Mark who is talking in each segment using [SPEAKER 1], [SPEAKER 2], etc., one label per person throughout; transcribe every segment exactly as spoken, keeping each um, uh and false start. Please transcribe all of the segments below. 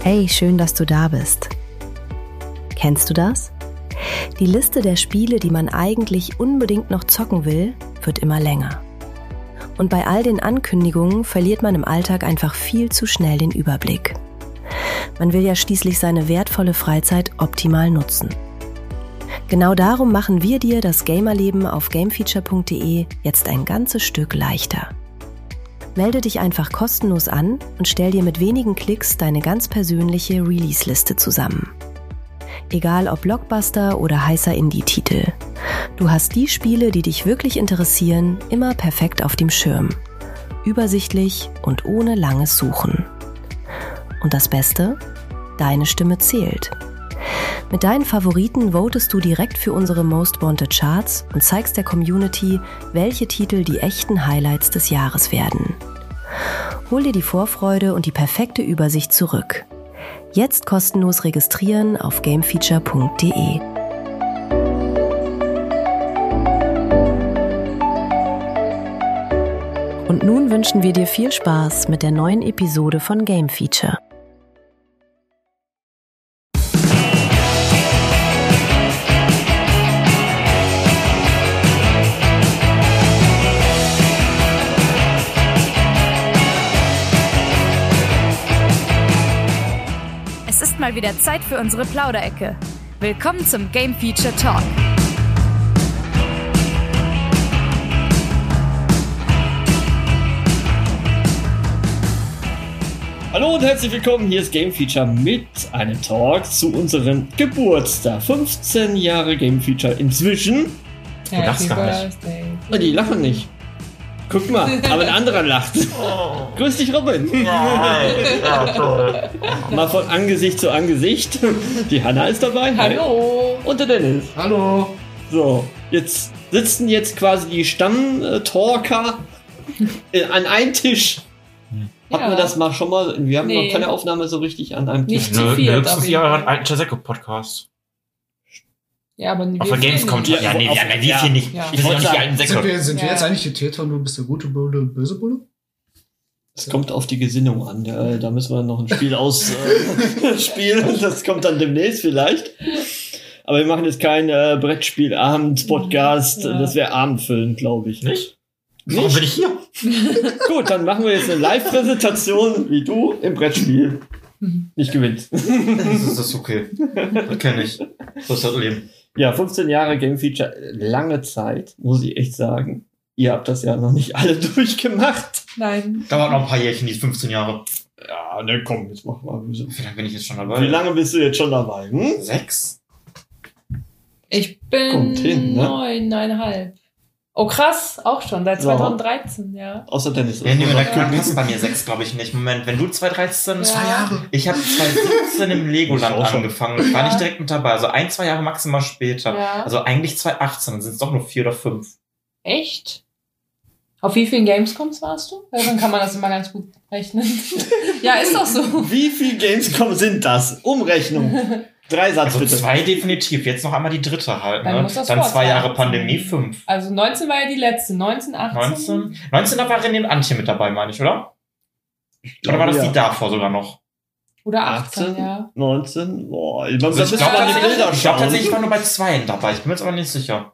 [SPEAKER 1] Hey, schön, dass du da bist. Kennst du das? Die Liste der Spiele, die man eigentlich unbedingt noch zocken will, wird immer länger. Und bei all den Ankündigungen verliert man im Alltag einfach viel zu schnell den Überblick. Man will ja schließlich seine wertvolle Freizeit optimal nutzen. Genau darum machen wir dir das Gamerleben auf gamefeature punkt de jetzt ein ganzes Stück leichter. Melde dich einfach kostenlos an und stell dir mit wenigen Klicks deine ganz persönliche Release-Liste zusammen. Egal ob Blockbuster oder heißer Indie-Titel. Du hast die Spiele, die dich wirklich interessieren, immer perfekt auf dem Schirm. Übersichtlich und ohne langes Suchen. Und das Beste? Deine Stimme zählt. Mit deinen Favoriten votest du direkt für unsere Most Wanted Charts und zeigst der Community, welche Titel die echten Highlights des Jahres werden. Hol dir die Vorfreude und die perfekte Übersicht zurück. Jetzt kostenlos registrieren auf gamefeature punkt de. Und nun wünschen wir dir viel Spaß mit der neuen Episode von Game Feature.
[SPEAKER 2] Es ist mal wieder Zeit für unsere Plauderecke. Willkommen zum Game Feature Talk.
[SPEAKER 3] Hallo und herzlich willkommen, hier ist Game Feature mit einem Talk zu unserem Geburtstag. fünfzehn Jahre Game Feature inzwischen.
[SPEAKER 4] Du lachst gar nicht.
[SPEAKER 3] Oh, die lachen nicht. Guck mal, aber ein anderer lacht. Oh. Grüß dich, Robin. Ja, toll. Mal von Angesicht zu Angesicht. Die Hanna ist dabei.
[SPEAKER 4] Hallo.
[SPEAKER 3] Und der Dennis.
[SPEAKER 4] Hallo.
[SPEAKER 3] So, jetzt sitzen jetzt quasi die Stammtalker an einem Tisch. Hatten
[SPEAKER 4] Ja.
[SPEAKER 3] wir das mal schon mal? Wir haben
[SPEAKER 4] Nee.
[SPEAKER 3] noch keine Aufnahme so richtig an einem Tisch.
[SPEAKER 4] Nicht zu viel.
[SPEAKER 5] Höchstens ja ein alten Chaseko-Podcast.
[SPEAKER 4] Ja, aber wir
[SPEAKER 5] Auf der Gamescom.
[SPEAKER 4] filmen.
[SPEAKER 5] Ja, nee,
[SPEAKER 3] auf-
[SPEAKER 5] ja, na, wie
[SPEAKER 3] ja.
[SPEAKER 5] viel nicht?
[SPEAKER 4] Ja.
[SPEAKER 5] Ich bin ja nicht die alten
[SPEAKER 6] Sind
[SPEAKER 5] Säcke.
[SPEAKER 6] wir, sind wir
[SPEAKER 4] Ja.
[SPEAKER 6] jetzt eigentlich die Täter und du bist der gute Bulle, böse Bulle?
[SPEAKER 3] Es kommt auf die Gesinnung an. Ja, da müssen wir noch ein Spiel ausspielen. Das kommt dann demnächst vielleicht. Aber wir machen jetzt kein äh, Brettspielabend-Podcast.
[SPEAKER 4] Ja.
[SPEAKER 3] Das wäre abendfüllend, glaube ich.
[SPEAKER 5] Nicht? Warum bin ich hier?
[SPEAKER 3] Gut, dann machen wir jetzt eine Live-Präsentation, wie du im Brettspiel nicht gewinnst.
[SPEAKER 5] Das ist das okay. Das kenne ich. So ist das Leben.
[SPEAKER 3] Ja, fünfzehn Jahre Game Feature, lange Zeit, muss ich echt sagen. Ihr habt das ja noch nicht alle durchgemacht.
[SPEAKER 4] Nein.
[SPEAKER 5] Dauert noch ein paar Jährchen, die fünfzehn Jahre.
[SPEAKER 3] Ja, ne, komm, jetzt mach mal.
[SPEAKER 5] Wie lange bin ich jetzt schon dabei?
[SPEAKER 3] Wie lange bist du jetzt schon dabei? Hm?
[SPEAKER 5] Sechs?
[SPEAKER 4] Ich bin
[SPEAKER 3] Kommt hin, ne?
[SPEAKER 4] neuneinhalb. Oh krass, auch schon, seit
[SPEAKER 3] So.
[SPEAKER 4] zwanzig dreizehn, ja.
[SPEAKER 3] Außer Dennis.
[SPEAKER 5] Ja, nee,
[SPEAKER 3] Das
[SPEAKER 5] da
[SPEAKER 3] muss man-
[SPEAKER 5] passen bei mir sechs, glaube ich, nicht. Moment, wenn du zwanzig dreizehn...
[SPEAKER 4] Zwei
[SPEAKER 6] Jahre.
[SPEAKER 5] Ich habe zwanzig siebzehn im Legoland
[SPEAKER 3] Ich auch schon.
[SPEAKER 5] angefangen. Ich war
[SPEAKER 4] Ja.
[SPEAKER 5] nicht direkt mit dabei. Also ein, zwei Jahre maximal später.
[SPEAKER 4] Ja.
[SPEAKER 5] Also eigentlich zwanzig achtzehn, dann sind es doch nur vier oder fünf.
[SPEAKER 4] Echt? Auf wie vielen Gamescoms warst du? Ja, dann kann man das immer ganz gut rechnen. Ja, ist doch so.
[SPEAKER 3] Wie viel Gamescom sind das? Umrechnung. Drei Satz
[SPEAKER 5] Also
[SPEAKER 3] bitte.
[SPEAKER 5] zwei definitiv. Jetzt noch einmal die dritte halt.
[SPEAKER 4] Dann
[SPEAKER 5] Ne?
[SPEAKER 4] muss das
[SPEAKER 5] Dann
[SPEAKER 4] vor
[SPEAKER 5] zwei Jahre
[SPEAKER 4] zwanzig.
[SPEAKER 5] Pandemie, fünf.
[SPEAKER 4] Also neunzehn war ja die letzte, neunzehn, achtzehn.
[SPEAKER 5] neunzehn? neunzehn, da war René und Antje mit dabei, meine ich, oder? Oder war das
[SPEAKER 3] ja.
[SPEAKER 5] die davor sogar noch?
[SPEAKER 4] Oder achtzehn,
[SPEAKER 3] achtzehn?
[SPEAKER 4] ja.
[SPEAKER 3] neunzehn? Boah, man
[SPEAKER 5] Also
[SPEAKER 3] muss
[SPEAKER 5] ich
[SPEAKER 3] mal
[SPEAKER 5] glaube
[SPEAKER 3] die
[SPEAKER 5] tatsächlich,
[SPEAKER 3] Bilder
[SPEAKER 5] ich glaub,
[SPEAKER 3] schauen.
[SPEAKER 5] tatsächlich ich war nur bei zweien dabei. Ich bin mir jetzt aber nicht sicher.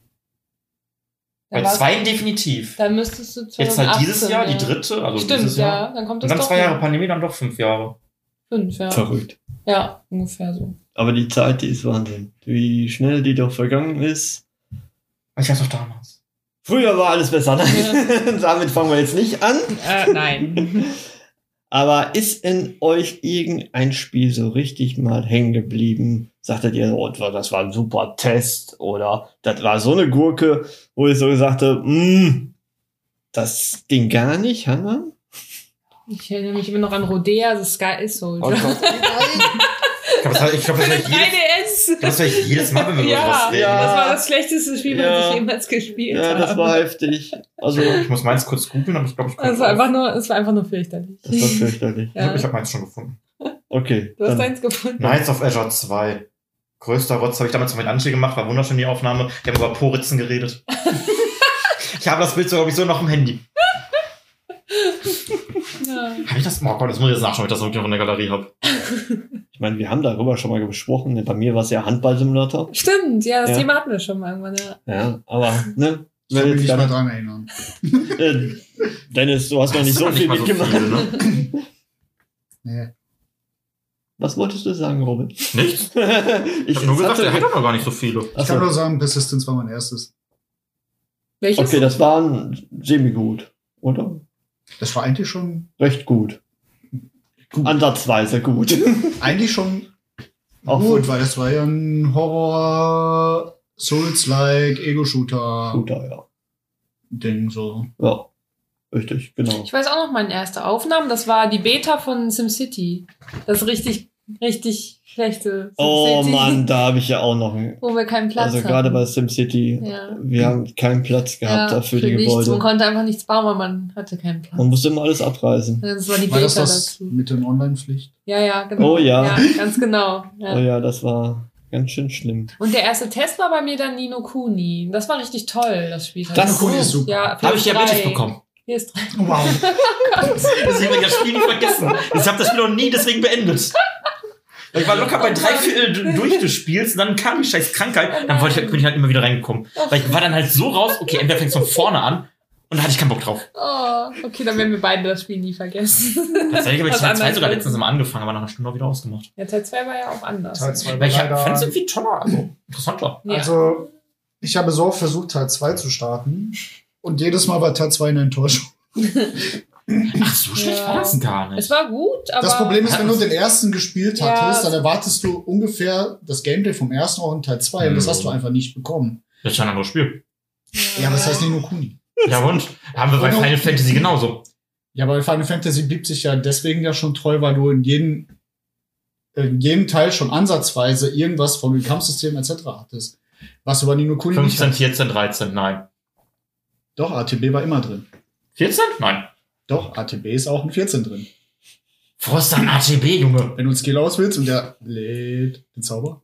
[SPEAKER 5] Bei
[SPEAKER 4] Dann war's-
[SPEAKER 5] zweien definitiv.
[SPEAKER 4] Dann müsstest du
[SPEAKER 5] Jetzt halt dieses
[SPEAKER 4] zweitausendachtzehn,
[SPEAKER 5] Jahr,
[SPEAKER 4] ja.
[SPEAKER 5] die dritte, also
[SPEAKER 4] Stimmt,
[SPEAKER 5] dieses Jahr.
[SPEAKER 4] ja. Dann kommt
[SPEAKER 5] Und
[SPEAKER 4] das
[SPEAKER 5] dann
[SPEAKER 4] doch
[SPEAKER 5] zwei
[SPEAKER 4] hin.
[SPEAKER 5] Jahre Pandemie, dann doch fünf Jahre.
[SPEAKER 4] Fünf, ja.
[SPEAKER 3] Verrückt.
[SPEAKER 4] Ja, ungefähr so.
[SPEAKER 3] Aber die Zeit, die ist Wahnsinn. Wie schnell die doch vergangen ist.
[SPEAKER 5] Ich weiß doch damals.
[SPEAKER 3] Früher war alles besser. Ne? Damit fangen wir jetzt nicht an.
[SPEAKER 4] Äh, nein.
[SPEAKER 3] Aber ist in euch irgendein Spiel so richtig mal hängen geblieben? Sagtet ihr, oh, das war ein super Test oder das war so eine Gurke, wo ich so gesagt habe, mm, das ging gar nicht, Hanna?
[SPEAKER 4] Ich erinnere mich immer noch an Rodea, The Sky is Soldier.
[SPEAKER 3] Oh Gott.
[SPEAKER 5] Ich glaube, das, ich glaub, das,
[SPEAKER 4] Für
[SPEAKER 5] war
[SPEAKER 4] den
[SPEAKER 5] jedes,
[SPEAKER 4] drei D S.
[SPEAKER 5] ich glaub, das war jedes Mal, wenn wir über
[SPEAKER 4] Ja,
[SPEAKER 5] sowas reden.
[SPEAKER 3] ja.
[SPEAKER 4] das war das schlechteste Spiel,
[SPEAKER 3] Ja.
[SPEAKER 4] was ich jemals gespielt
[SPEAKER 3] Ja,
[SPEAKER 4] habe.
[SPEAKER 3] das war heftig. Also,
[SPEAKER 5] Ich muss meins kurz googeln, aber ich glaube, ich komme
[SPEAKER 4] Es war einfach nur, es war einfach nur fürchterlich.
[SPEAKER 3] das war fürchterlich.
[SPEAKER 5] Ich glaube,
[SPEAKER 4] Ja.
[SPEAKER 5] ich habe meins schon gefunden.
[SPEAKER 3] Okay.
[SPEAKER 4] Du hast
[SPEAKER 3] dann-
[SPEAKER 4] deins gefunden.
[SPEAKER 5] Knights of Azure zwei. Größter Rotz habe ich damals noch mit Antje gemacht, war wunderschön die Aufnahme. Wir haben über Poritzen geredet. Ich habe das Bild sogar so noch im Handy.
[SPEAKER 4] Ja.
[SPEAKER 5] Habe ich das? Oh Gott, das muss ich jetzt nachschauen, ob ich das wirklich noch in der Galerie habe.
[SPEAKER 3] Ich meine, wir haben darüber schon mal gesprochen. Bei mir war es ja Handball-Simulator.
[SPEAKER 4] Stimmt, ja, das
[SPEAKER 3] Ja.
[SPEAKER 4] Thema hatten wir schon mal irgendwann, ja.
[SPEAKER 3] Ja, aber, ne?
[SPEAKER 6] Ich kann mich nicht
[SPEAKER 3] Wenn
[SPEAKER 6] mehr
[SPEAKER 3] jetzt
[SPEAKER 6] dran erinnern.
[SPEAKER 3] gerade- äh, Dennis, du hast noch nicht
[SPEAKER 5] Hast
[SPEAKER 3] so
[SPEAKER 5] du noch
[SPEAKER 3] viel
[SPEAKER 5] mal so
[SPEAKER 3] mitgemacht.
[SPEAKER 5] viele, ne?
[SPEAKER 6] Nee.
[SPEAKER 3] Was wolltest du sagen, Robin?
[SPEAKER 5] Nichts.
[SPEAKER 3] ich
[SPEAKER 5] Ich hab nur gesagt,
[SPEAKER 3] hatte-
[SPEAKER 5] er hat doch noch gar nicht so viele.
[SPEAKER 6] Ich
[SPEAKER 3] Achso.
[SPEAKER 6] kann nur sagen, Persistence war mein erstes.
[SPEAKER 4] Welches?
[SPEAKER 3] Okay, das war ein semi-gut, oder?
[SPEAKER 6] Das war eigentlich schon
[SPEAKER 3] Recht gut.
[SPEAKER 6] gut.
[SPEAKER 3] Ansatzweise gut.
[SPEAKER 6] Eigentlich schon
[SPEAKER 3] Auch
[SPEAKER 6] gut,
[SPEAKER 3] so-
[SPEAKER 6] weil das war ja ein Horror, Souls-like, Ego-Shooter-Ding
[SPEAKER 3] Guter, ja.
[SPEAKER 6] so.
[SPEAKER 3] Ja, richtig, genau.
[SPEAKER 4] Ich weiß auch noch meine erste Aufnahme, das war die Beta von SimCity. Das richtig, richtig schlechte SimCity.
[SPEAKER 3] Oh Mann, da habe ich ja auch noch einen.
[SPEAKER 4] Wo wir keinen Platz
[SPEAKER 3] Also
[SPEAKER 4] hatten.
[SPEAKER 3] gerade bei SimCity,
[SPEAKER 4] Ja.
[SPEAKER 3] wir haben keinen Platz gehabt
[SPEAKER 4] ja,
[SPEAKER 3] dafür
[SPEAKER 4] für
[SPEAKER 3] die
[SPEAKER 4] nichts. Man
[SPEAKER 3] Gebäude.
[SPEAKER 4] konnte einfach nichts bauen, weil man hatte keinen Platz.
[SPEAKER 3] Man musste immer alles abreißen.
[SPEAKER 4] Das war die
[SPEAKER 6] War das
[SPEAKER 4] Beta
[SPEAKER 6] das
[SPEAKER 4] dazu.
[SPEAKER 6] mit den Online-Pflicht?
[SPEAKER 4] Ja, ja, genau.
[SPEAKER 3] Oh ja.
[SPEAKER 4] Ja, ganz genau. Ja.
[SPEAKER 3] Oh ja, das war ganz schön schlimm.
[SPEAKER 4] Und der erste Test war bei mir dann Ni no Kuni. Das war richtig toll, das Spiel.
[SPEAKER 3] Das-
[SPEAKER 6] Ni no Kuni ist super.
[SPEAKER 4] Ja,
[SPEAKER 5] Habe ich Diabetes
[SPEAKER 4] drei.
[SPEAKER 5] bekommen.
[SPEAKER 4] Hier ist drei.
[SPEAKER 6] Wow.
[SPEAKER 5] Deswegen habe ich das Spiel nie vergessen. Ich habe das Spiel noch nie deswegen beendet. Ich war locker bei drei Viertel durch des Spiels und dann kam die scheiß Krankheit. Dann wollte ich, bin ich halt immer wieder reingekommen. Weil ich war dann halt so raus, okay, entweder fängst du von vorne an und da hatte ich keinen Bock drauf.
[SPEAKER 4] Oh, okay, dann werden wir beide das Spiel nie vergessen.
[SPEAKER 5] Tatsächlich habe ich
[SPEAKER 4] Was
[SPEAKER 5] Teil zwei
[SPEAKER 4] anderes.
[SPEAKER 5] sogar letztens mal angefangen, aber nach einer Stunde auch wieder ausgemacht.
[SPEAKER 4] Ja, Teil zwei war ja auch anders.
[SPEAKER 6] Teil zwei
[SPEAKER 5] Weil ich
[SPEAKER 6] war
[SPEAKER 5] fand es
[SPEAKER 6] leider.
[SPEAKER 5] irgendwie toller, also interessanter.
[SPEAKER 4] Ja.
[SPEAKER 6] Also, ich habe so oft versucht, Teil zwei zu starten. Und jedes Mal war Teil zwei eine Enttäuschung.
[SPEAKER 5] Ach, so schlecht
[SPEAKER 4] Ja.
[SPEAKER 5] war das gar nicht.
[SPEAKER 4] Es war gut, aber...
[SPEAKER 6] Das Problem ist, wenn du den ersten gespielt
[SPEAKER 4] Ja,
[SPEAKER 6] hattest, dann
[SPEAKER 4] es-
[SPEAKER 6] erwartest du ungefähr das Gameplay vom ersten auch in Teil zwei. Und das
[SPEAKER 5] Mhm.
[SPEAKER 6] hast du einfach nicht bekommen.
[SPEAKER 5] Das ist ja ein anderes Spiel.
[SPEAKER 6] Ja, aber das heißt Ni no Kuni.
[SPEAKER 5] Ja und? Haben wir bei
[SPEAKER 6] Und-
[SPEAKER 5] Final Fantasy genauso.
[SPEAKER 6] Ja, aber Final Fantasy blieb sich ja deswegen ja schon treu, weil du in jedem, in jedem Teil schon ansatzweise irgendwas von dem Kampfsystem et cetera hattest. Was du bei Ni no Kuni nicht
[SPEAKER 5] fünfzehn,
[SPEAKER 6] hattest.
[SPEAKER 5] vierzehn, dreizehn, nein.
[SPEAKER 6] Doch, A T B war immer drin.
[SPEAKER 5] vierzehn? Nein.
[SPEAKER 6] Doch, A T B ist auch ein vierzehn drin.
[SPEAKER 5] Wo ist da ein A T B, Junge?
[SPEAKER 6] Wenn du einen Skill auswählst und der lädt den Zauber.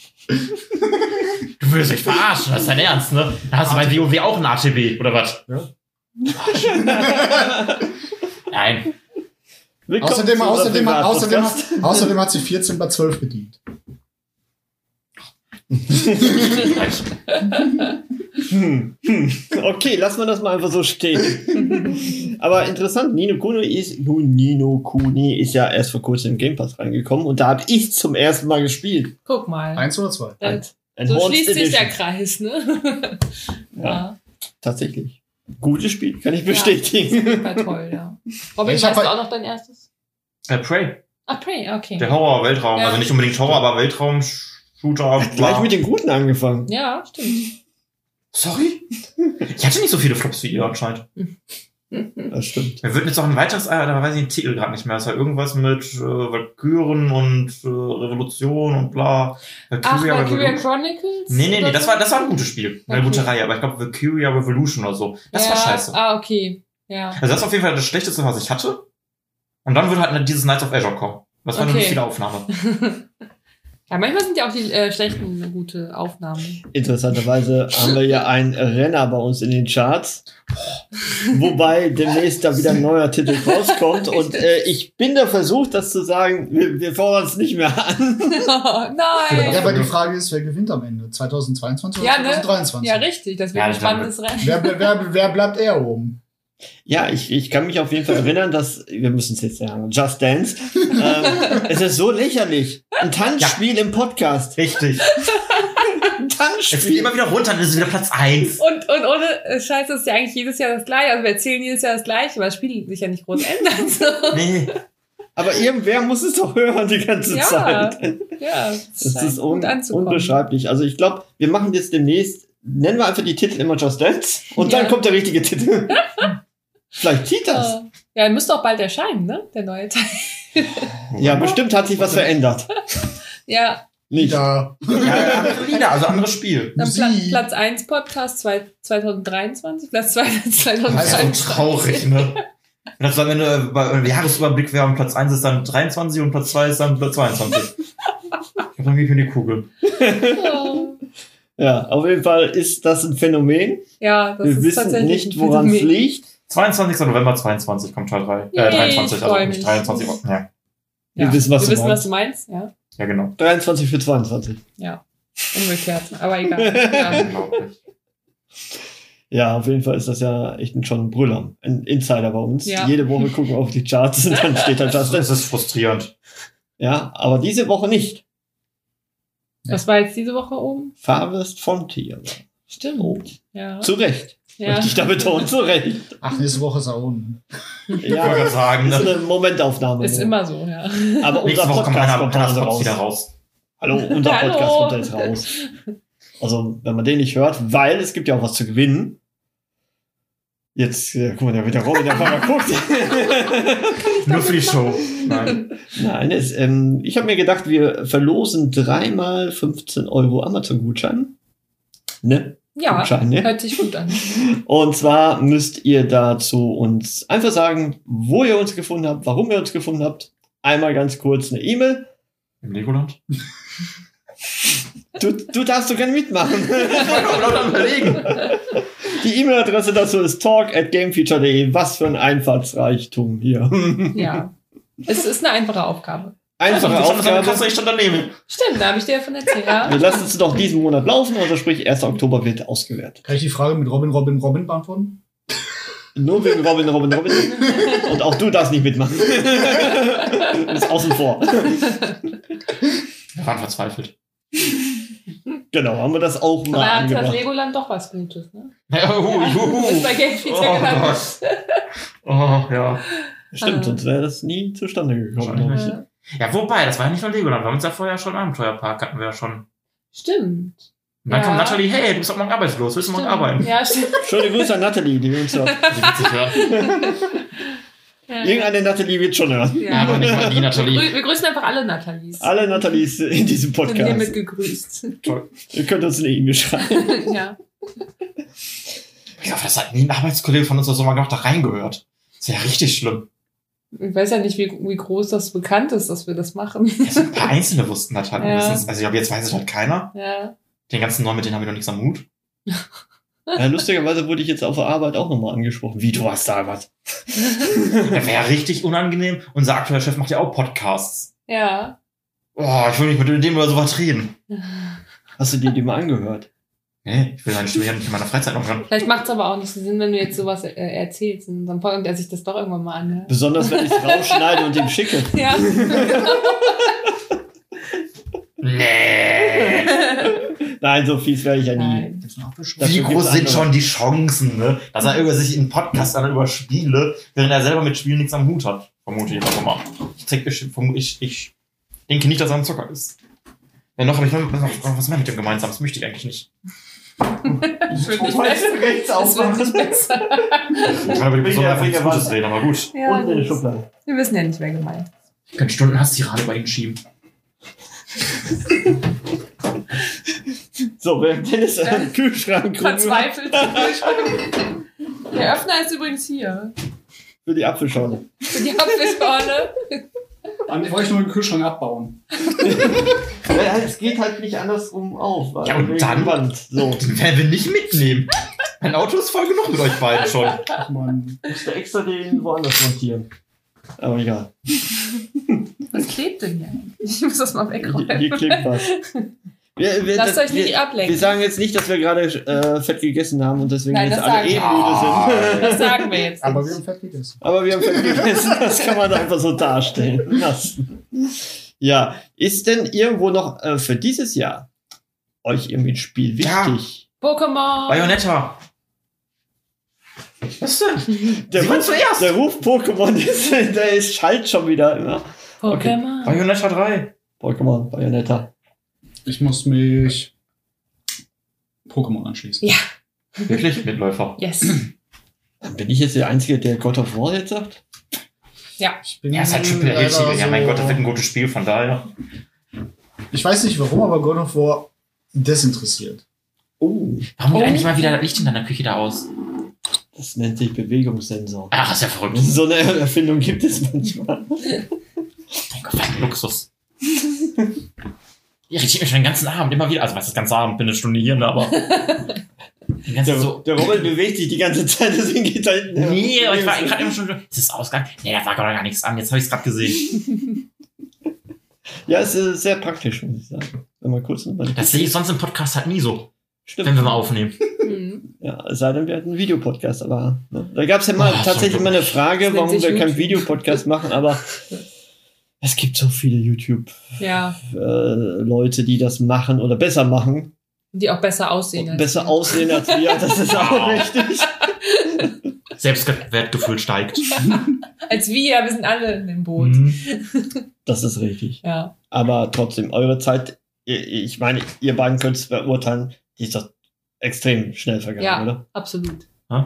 [SPEAKER 5] Du willst dich verarschen, das ist dein Ernst, ne? Da hast du bei WoW auch ein A T B, oder was?
[SPEAKER 6] Ja.
[SPEAKER 5] Nein.
[SPEAKER 3] Willkommen
[SPEAKER 6] Außerdem,
[SPEAKER 3] zu unserem
[SPEAKER 6] außerdem, außerdem,
[SPEAKER 3] Privatpodcast.
[SPEAKER 6] außerdem hat sie vierzehn bei zwölf bedient.
[SPEAKER 3] Hm, hm. Okay, lassen wir das mal einfach so stehen. Aber interessant, Ni no Kuni ist, nun, Ni no Kuni ist ja erst vor kurzem im Game Pass reingekommen und da habe ich zum ersten Mal gespielt.
[SPEAKER 4] Guck mal.
[SPEAKER 6] Eins oder zwei?
[SPEAKER 4] Dann,
[SPEAKER 3] Ein
[SPEAKER 4] so
[SPEAKER 3] Horns
[SPEAKER 4] schließt sich der
[SPEAKER 3] Edition.
[SPEAKER 4] Kreis, ne?
[SPEAKER 3] Ja, tatsächlich. Gutes Spiel, kann ich bestätigen.
[SPEAKER 4] Super toll, ja. Robin,
[SPEAKER 6] Ich hab
[SPEAKER 4] weißt du
[SPEAKER 6] halt-
[SPEAKER 4] auch noch dein erstes?
[SPEAKER 5] Äh, Prey.
[SPEAKER 4] Ah, Prey, okay.
[SPEAKER 5] Der Horror-Weltraum.
[SPEAKER 4] Ja.
[SPEAKER 5] Also nicht unbedingt Horror, aber Weltraum-Shooter.
[SPEAKER 3] Gleich
[SPEAKER 5] bla.
[SPEAKER 3] mit den Guten angefangen.
[SPEAKER 4] Ja, stimmt.
[SPEAKER 5] Sorry? Ich hatte nicht so viele Flops wie ihr anscheinend.
[SPEAKER 3] Das stimmt.
[SPEAKER 5] Wir würden jetzt auch ein weiteres, äh, da weiß ich den Titel gerade nicht mehr. Das war irgendwas mit äh, Valkyren und äh, Revolution und bla.
[SPEAKER 4] Ach, Valkyria
[SPEAKER 5] Revolution.
[SPEAKER 4] Chronicles?
[SPEAKER 5] Nee, nee, nee,
[SPEAKER 4] oder
[SPEAKER 5] das
[SPEAKER 4] so?
[SPEAKER 5] war, das war ein gutes Spiel. Eine
[SPEAKER 4] Okay.
[SPEAKER 5] gute Reihe, aber ich glaube Valkyria Revolution oder so. Das
[SPEAKER 4] ja.
[SPEAKER 5] war scheiße.
[SPEAKER 4] Ah, okay. Ja.
[SPEAKER 5] Also das ist auf jeden Fall das Schlechteste, was ich hatte. Und dann würde halt dieses Knights of Azure kommen. Das war eine
[SPEAKER 4] Okay.
[SPEAKER 5] lustige Aufnahme.
[SPEAKER 4] Ja, manchmal sind ja auch die äh, schlechten eine gute Aufnahmen.
[SPEAKER 3] Interessanterweise haben wir ja einen Renner bei uns in den Charts. Wobei demnächst da wieder ein neuer Titel rauskommt. Und äh, ich bin da versucht, das zu sagen, wir, wir fordern es nicht mehr an.
[SPEAKER 4] Oh, nein!
[SPEAKER 6] Ja, aber die Frage ist, wer gewinnt am Ende? zweitausendzweiundzwanzig oder
[SPEAKER 4] Ja, ne?
[SPEAKER 6] zweitausenddreiundzwanzig?
[SPEAKER 4] Ja, richtig. Das wird
[SPEAKER 5] Ja,
[SPEAKER 4] ein
[SPEAKER 5] ich glaube-
[SPEAKER 4] spannendes Rennen.
[SPEAKER 6] Wer, wer, wer, wer bleibt eher oben?
[SPEAKER 3] Ja, ich, ich kann mich auf jeden Fall erinnern, dass, wir müssen es jetzt sagen, Just Dance, ähm, es ist so lächerlich. Ein Tanzspiel im Podcast.
[SPEAKER 5] Richtig.
[SPEAKER 3] Ein
[SPEAKER 5] Es geht
[SPEAKER 3] Tanzspiel.
[SPEAKER 5] immer wieder runter, dann ist es wieder Platz eins.
[SPEAKER 4] Und, und ohne äh, Scheiße ist ja eigentlich jedes Jahr das Gleiche. Also wir erzählen jedes Jahr das Gleiche, weil das Spiel sich ja nicht groß ändert. So.
[SPEAKER 5] Nee.
[SPEAKER 3] Aber irgendwer muss es doch hören die ganze
[SPEAKER 4] Ja.
[SPEAKER 3] Zeit.
[SPEAKER 4] Ja,
[SPEAKER 3] Das
[SPEAKER 4] scheint
[SPEAKER 3] ist un
[SPEAKER 4] gut anzukommen.
[SPEAKER 3] unbeschreiblich. Also ich glaube, wir machen jetzt demnächst, nennen wir einfach die Titel immer Just Dance und dann
[SPEAKER 4] Ja.
[SPEAKER 3] kommt der richtige Titel. Vielleicht zieht das.
[SPEAKER 4] Ja, ja, müsste auch bald erscheinen, ne? Der neue Teil.
[SPEAKER 3] Ja, bestimmt hat sich was verändert.
[SPEAKER 4] Ja,
[SPEAKER 3] Nicht.
[SPEAKER 6] Ja.
[SPEAKER 5] Ja, andere Lieder, also anderes Spiel.
[SPEAKER 4] dann Pla
[SPEAKER 6] Musik.
[SPEAKER 4] Platz eins Podcast zwei- zweitausenddreiundzwanzig, Platz zwei
[SPEAKER 5] Das ist so
[SPEAKER 4] zweitausenddreiundzwanzig.
[SPEAKER 5] traurig, ne? Und das am Ende bei Jahresüberblick wäre Platz eins ist dann dreiundzwanzig und Platz zwei ist dann Platz zweiundzwanzig. Ich dann gebe ich mir die Kugel.
[SPEAKER 3] Ja, auf jeden Fall ist das ein Phänomen.
[SPEAKER 4] Ja, das
[SPEAKER 3] Wir
[SPEAKER 4] ist
[SPEAKER 3] wissen
[SPEAKER 4] tatsächlich
[SPEAKER 3] nicht,
[SPEAKER 4] ein
[SPEAKER 3] woran es
[SPEAKER 4] Phänomen.
[SPEAKER 3] liegt.
[SPEAKER 5] zweiundzwanzigster November zweiundzwanzig kommt Teil drei.
[SPEAKER 4] Yay,
[SPEAKER 5] Äh, dreiundzwanzig,
[SPEAKER 4] ich
[SPEAKER 5] also
[SPEAKER 4] freu
[SPEAKER 5] nicht
[SPEAKER 4] mich.
[SPEAKER 5] dreiundzwanzig. Ja.
[SPEAKER 3] Wir
[SPEAKER 4] Ja.
[SPEAKER 3] wissen, was
[SPEAKER 4] Wir
[SPEAKER 3] du
[SPEAKER 4] wissen,
[SPEAKER 3] meinst.
[SPEAKER 4] was du meinst. Ja,
[SPEAKER 5] Ja, genau.
[SPEAKER 3] dreiundzwanzig für zweiundzwanzig.
[SPEAKER 4] ja. Umgekehrt. Aber egal. Ja.
[SPEAKER 5] Unglaublich.
[SPEAKER 3] Ja, auf jeden Fall ist das ja echt ein, schon ein Brüller. Ein Insider bei uns.
[SPEAKER 4] Ja.
[SPEAKER 3] Jede Woche gucken wir auf die Charts und dann steht da
[SPEAKER 5] Das
[SPEAKER 3] Justin.
[SPEAKER 5] ist frustrierend.
[SPEAKER 3] Ja, aber diese Woche nicht.
[SPEAKER 4] Was war jetzt diese Woche oben?
[SPEAKER 3] Farthest Frontier.
[SPEAKER 4] Stimmt.
[SPEAKER 3] Oh.
[SPEAKER 4] Ja.
[SPEAKER 3] Zu Recht.
[SPEAKER 4] ja.
[SPEAKER 3] Möchte ich da betonen, zu Recht.
[SPEAKER 6] Ach, nächste Woche ist er unten.
[SPEAKER 5] Ich
[SPEAKER 3] Ja,
[SPEAKER 5] wollte gerade sagen,
[SPEAKER 3] ist so
[SPEAKER 5] ne?
[SPEAKER 3] eine Momentaufnahme.
[SPEAKER 4] Ist
[SPEAKER 3] nur.
[SPEAKER 4] immer so, ja.
[SPEAKER 3] Aber unser
[SPEAKER 5] Nächste Woche kommt
[SPEAKER 3] Podcast
[SPEAKER 5] einer
[SPEAKER 3] kommt
[SPEAKER 5] einer
[SPEAKER 3] also
[SPEAKER 5] Spots
[SPEAKER 3] raus.
[SPEAKER 5] wieder raus.
[SPEAKER 3] Hallo, unser
[SPEAKER 4] Hallo.
[SPEAKER 3] Podcast kommt jetzt raus. Also, wenn man den nicht hört, weil es gibt ja auch was zu gewinnen. Jetzt, äh, guck mal, der wird der Robin, der mal guckt.
[SPEAKER 5] Nur für die Show. Nein.
[SPEAKER 3] Nein, es, ähm, ich habe mir gedacht, wir verlosen dreimal fünfzehn Euro Amazon-Gutschein. Ne?
[SPEAKER 4] Ja,
[SPEAKER 3] Gutschein, ne?
[SPEAKER 4] hört sich gut an.
[SPEAKER 3] Und zwar müsst ihr dazu uns einfach sagen, wo ihr uns gefunden habt, warum ihr uns gefunden habt. Einmal ganz kurz eine E-Mail.
[SPEAKER 5] Im Legoland?
[SPEAKER 3] Du, du darfst doch gerne mitmachen.
[SPEAKER 5] Ich wollte auch laut am Überlegen.
[SPEAKER 3] Die E-Mail-Adresse dazu ist talk at gamefeature punkt de. Was für ein Einfallsreichtum hier.
[SPEAKER 4] Ja. Es ist eine einfache Aufgabe.
[SPEAKER 3] Einfache
[SPEAKER 5] Also,
[SPEAKER 3] Aufgabe.
[SPEAKER 5] Kasse, ich stand daneben.
[SPEAKER 4] Stimmt, da habe ich dir davon erzählt. Ja.
[SPEAKER 3] Wir lassen es doch diesen Monat laufen, also sprich erster Oktober wird ausgewertet.
[SPEAKER 6] Kann ich die Frage mit Robin, Robin, Robin beantworten?
[SPEAKER 3] Nur wegen Robin, Robin, Robin. Und auch du darfst nicht mitmachen. Du bist außen vor.
[SPEAKER 5] Wir waren verzweifelt.
[SPEAKER 3] Genau, haben wir das auch
[SPEAKER 4] Aber
[SPEAKER 3] mal
[SPEAKER 4] er hat das
[SPEAKER 3] angebracht.
[SPEAKER 4] Legoland doch was Gutes, ne?
[SPEAKER 5] Ja, uh, uh,
[SPEAKER 4] Ist
[SPEAKER 5] uh.
[SPEAKER 4] bei Game Feature
[SPEAKER 5] Oh
[SPEAKER 4] gelandet.
[SPEAKER 5] Gott. Oh, ja.
[SPEAKER 3] Stimmt, sonst wäre das nie zustande gekommen.
[SPEAKER 5] Wahrscheinlich.
[SPEAKER 3] glaub ich.
[SPEAKER 4] Ja.
[SPEAKER 5] Ja, wobei, das war ja nicht nur Legoland. Wir haben uns ja vorher schon Abenteuerpark, hatten wir ja schon.
[SPEAKER 4] Stimmt.
[SPEAKER 5] Und dann
[SPEAKER 4] Ja.
[SPEAKER 5] kommt Nathalie, hey, du bist doch morgen arbeitslos, willst du morgen
[SPEAKER 4] Stimmt.
[SPEAKER 5] arbeiten?
[SPEAKER 4] Ja, stimmt.
[SPEAKER 3] Schöne Grüße an Nathalie, die uns hört.
[SPEAKER 5] Die wird sich hören.
[SPEAKER 4] Ja.
[SPEAKER 3] Irgendeine Nathalie wird schon hören.
[SPEAKER 5] Ja, aber nicht mal die
[SPEAKER 4] Wir,
[SPEAKER 5] Nathalie.
[SPEAKER 4] grü wir grüßen einfach alle Nathalies.
[SPEAKER 3] Alle Nathalies in diesem
[SPEAKER 4] Sind hiermit
[SPEAKER 3] Podcast.
[SPEAKER 4] gegrüßt.
[SPEAKER 3] Ihr könnt uns eine E-Mail schreiben.
[SPEAKER 4] Ja.
[SPEAKER 5] Ich hoffe, das hat nie ein Arbeitskollege von uns oder so mal gemacht, da reingehört. Das ist ja richtig schlimm.
[SPEAKER 4] Ich weiß ja nicht, wie, wie groß das bekannt ist, dass wir das machen.
[SPEAKER 5] Ja, so ein paar Einzelne wussten das halt.
[SPEAKER 4] Ja.
[SPEAKER 5] Wissens- Also ich glaube, jetzt weiß es halt keiner.
[SPEAKER 4] Ja.
[SPEAKER 5] Den ganzen Neuen, mit denen haben wir noch nichts am Hut.
[SPEAKER 3] Ja, lustigerweise wurde ich jetzt auf der Arbeit auch nochmal angesprochen. Wie, du hast da was?
[SPEAKER 5] Das wäre ja richtig unangenehm. Unser aktueller Chef macht ja auch Podcasts.
[SPEAKER 4] Ja.
[SPEAKER 5] Oh, ich will nicht mit dem über sowas reden.
[SPEAKER 3] Hast du dir die mal angehört?
[SPEAKER 5] Nee, ich will seine Stimme ja nicht in meiner Freizeit noch hören.
[SPEAKER 4] Vielleicht macht es aber auch nicht so Sinn, wenn du jetzt sowas äh, erzählst. Und dann folgt er sich das doch irgendwann mal an.
[SPEAKER 3] Besonders wenn ich es rausschneide und ihm schicke.
[SPEAKER 4] Ja.
[SPEAKER 5] Nee.
[SPEAKER 3] Nein, so fies werde ich ja nie.
[SPEAKER 4] Nein.
[SPEAKER 6] Gibt's noch Abwischung?
[SPEAKER 3] Das-
[SPEAKER 5] Wie
[SPEAKER 3] Dafür
[SPEAKER 5] groß
[SPEAKER 3] gibt's
[SPEAKER 5] sind
[SPEAKER 3] andere.
[SPEAKER 5] schon die Chancen, ne? Dass er über sich einen Podcast an über Spiele, während er selber mit Spielen nichts am Hut hat. Vermute ich einfach mal. Ich, denke, ich, vermu- ich, ich denke nicht, dass er ein Zocker ist. Wenn noch, habe ich noch, noch, noch was mehr mit dem gemeinsam. Das möchte ich eigentlich nicht.
[SPEAKER 4] Das wird nicht
[SPEAKER 3] Wolltest
[SPEAKER 4] besser.
[SPEAKER 3] du rechts
[SPEAKER 4] Das wird nicht
[SPEAKER 3] aufmachen?
[SPEAKER 4] besser.
[SPEAKER 5] Ich kann aber die Person
[SPEAKER 3] Ja,
[SPEAKER 5] einfach nichts
[SPEAKER 3] ja,
[SPEAKER 5] Gutes
[SPEAKER 3] warte.
[SPEAKER 5] reden, aber gut.
[SPEAKER 4] Ja,
[SPEAKER 3] Und in die
[SPEAKER 4] das-
[SPEAKER 3] Schublade.
[SPEAKER 4] wir wissen ja nicht, wer gemeint ist.
[SPEAKER 5] Ich kann Stunden Hasstirade bei ihm schieben.
[SPEAKER 3] So, während Dennis einen Kühlschrank rum-
[SPEAKER 4] Verzweifelt. Der Öffner ist übrigens hier.
[SPEAKER 3] für die Apfelschorle.
[SPEAKER 4] Für die Apfelschorle.
[SPEAKER 6] Dann wollte ich nur den Kühlschrank abbauen.
[SPEAKER 3] Ja, es geht halt nicht andersrum auf. weil
[SPEAKER 5] Ja, und
[SPEAKER 3] wegen
[SPEAKER 5] dann?
[SPEAKER 3] Wand. So.
[SPEAKER 5] Den werden wir nicht mitnehmen. Mein Auto ist voll genug mit euch beiden schon.
[SPEAKER 6] Ach man.
[SPEAKER 3] Musste extra den woanders montieren. Aber egal.
[SPEAKER 4] Was klebt denn hier? Ich muss das mal
[SPEAKER 3] Hier,
[SPEAKER 4] wegräumen.
[SPEAKER 3] hier klebt was. Wir, wir,
[SPEAKER 4] Lasst
[SPEAKER 3] das,
[SPEAKER 4] euch nicht
[SPEAKER 3] wir,
[SPEAKER 4] ablenken.
[SPEAKER 3] wir sagen jetzt nicht, dass wir gerade äh, fett gegessen haben und deswegen
[SPEAKER 4] Nein,
[SPEAKER 3] jetzt
[SPEAKER 4] das
[SPEAKER 3] alle
[SPEAKER 4] sagen
[SPEAKER 3] eh
[SPEAKER 4] wir.
[SPEAKER 3] müde sind.
[SPEAKER 4] Das sagen wir jetzt.
[SPEAKER 6] Aber wir
[SPEAKER 4] nicht.
[SPEAKER 6] haben fett gegessen.
[SPEAKER 3] Aber wir haben fett gegessen. Das kann man einfach so darstellen lassen. Ja, ist denn irgendwo noch äh, für dieses Jahr euch irgendwie ein Spiel
[SPEAKER 5] Ja.
[SPEAKER 3] wichtig?
[SPEAKER 4] Pokémon.
[SPEAKER 5] Bayonetta. Was denn?
[SPEAKER 3] Der
[SPEAKER 5] Sie waren
[SPEAKER 3] Ruf,
[SPEAKER 5] zuerst.
[SPEAKER 3] der Ruf Pokémon ist, der ist schallt schon wieder immer.
[SPEAKER 4] Pokémon.
[SPEAKER 5] Bayonetta drei.
[SPEAKER 3] Pokémon, Bayonetta.
[SPEAKER 6] Ich muss mich Pokémon anschließen.
[SPEAKER 4] Ja.
[SPEAKER 5] Wirklich? Mitläufer.
[SPEAKER 4] Yes.
[SPEAKER 3] Dann bin ich jetzt der Einzige, der God of War jetzt sagt?
[SPEAKER 6] Ich bin
[SPEAKER 5] Ja, ist halt Triple
[SPEAKER 6] leider
[SPEAKER 5] A-Titel. Ja, mein
[SPEAKER 6] so-
[SPEAKER 5] Gott, das wird ein gutes Spiel, von daher.
[SPEAKER 6] Ich weiß nicht warum, aber God of War desinteressiert.
[SPEAKER 3] Oh,
[SPEAKER 5] Warum geht
[SPEAKER 4] Oh.
[SPEAKER 5] eigentlich mal wieder das Licht in deiner Küche da aus?
[SPEAKER 3] das nennt sich Bewegungssensor.
[SPEAKER 5] Ach, ist ja verrückt.
[SPEAKER 3] So eine Erfindung gibt es manchmal.
[SPEAKER 5] Mein Gott, was ein Luxus. Irritiert mich schon den ganzen Abend immer wieder. Also, was ist das ganze Abend? Bin eine Stunde hier, ne, aber. Den ganzen
[SPEAKER 3] Der,
[SPEAKER 5] so.
[SPEAKER 3] der Robin bewegt sich die ganze Zeit, deswegen geht da hinten.
[SPEAKER 5] Nee, aber ich war gerade immer schon. Ist das ausgegangen? Nee, da war gar nichts an. Jetzt habe ich es gerade gesehen.
[SPEAKER 3] Ja, es ist sehr praktisch, muss ich sagen. Wenn man kurz nochmal.
[SPEAKER 5] Das sehe ich sonst im Podcast halt nie so.
[SPEAKER 3] Stimmt.
[SPEAKER 5] Wenn wir mal aufnehmen.
[SPEAKER 4] Mhm.
[SPEAKER 3] Ja, es sei denn, wir hatten einen Videopodcast, aber ne? Da gab es ja mal
[SPEAKER 5] Oh,
[SPEAKER 3] tatsächlich
[SPEAKER 5] so
[SPEAKER 3] mal eine Frage,
[SPEAKER 4] Das nennt
[SPEAKER 3] warum
[SPEAKER 4] sich
[SPEAKER 3] wir keinen
[SPEAKER 4] YouTube.
[SPEAKER 3] Videopodcast machen, aber es gibt so viele
[SPEAKER 4] Ja,
[SPEAKER 3] YouTube-Leute, die das machen oder besser machen.
[SPEAKER 4] die auch besser aussehen.
[SPEAKER 3] Und
[SPEAKER 4] als
[SPEAKER 3] besser
[SPEAKER 4] wir.
[SPEAKER 3] aussehen als wir, das ist auch
[SPEAKER 5] Wow.
[SPEAKER 3] richtig.
[SPEAKER 5] Selbstwertgefühl steigt.
[SPEAKER 4] Als wir, wir sind alle in dem Boot.
[SPEAKER 5] Mhm.
[SPEAKER 3] Das ist richtig.
[SPEAKER 4] Ja.
[SPEAKER 3] Aber trotzdem, eure Zeit, ihr- ich meine, ihr beiden könnt es beurteilen, die ist doch extrem schnell vergangen,
[SPEAKER 4] Ja.
[SPEAKER 3] oder?
[SPEAKER 4] Absolut.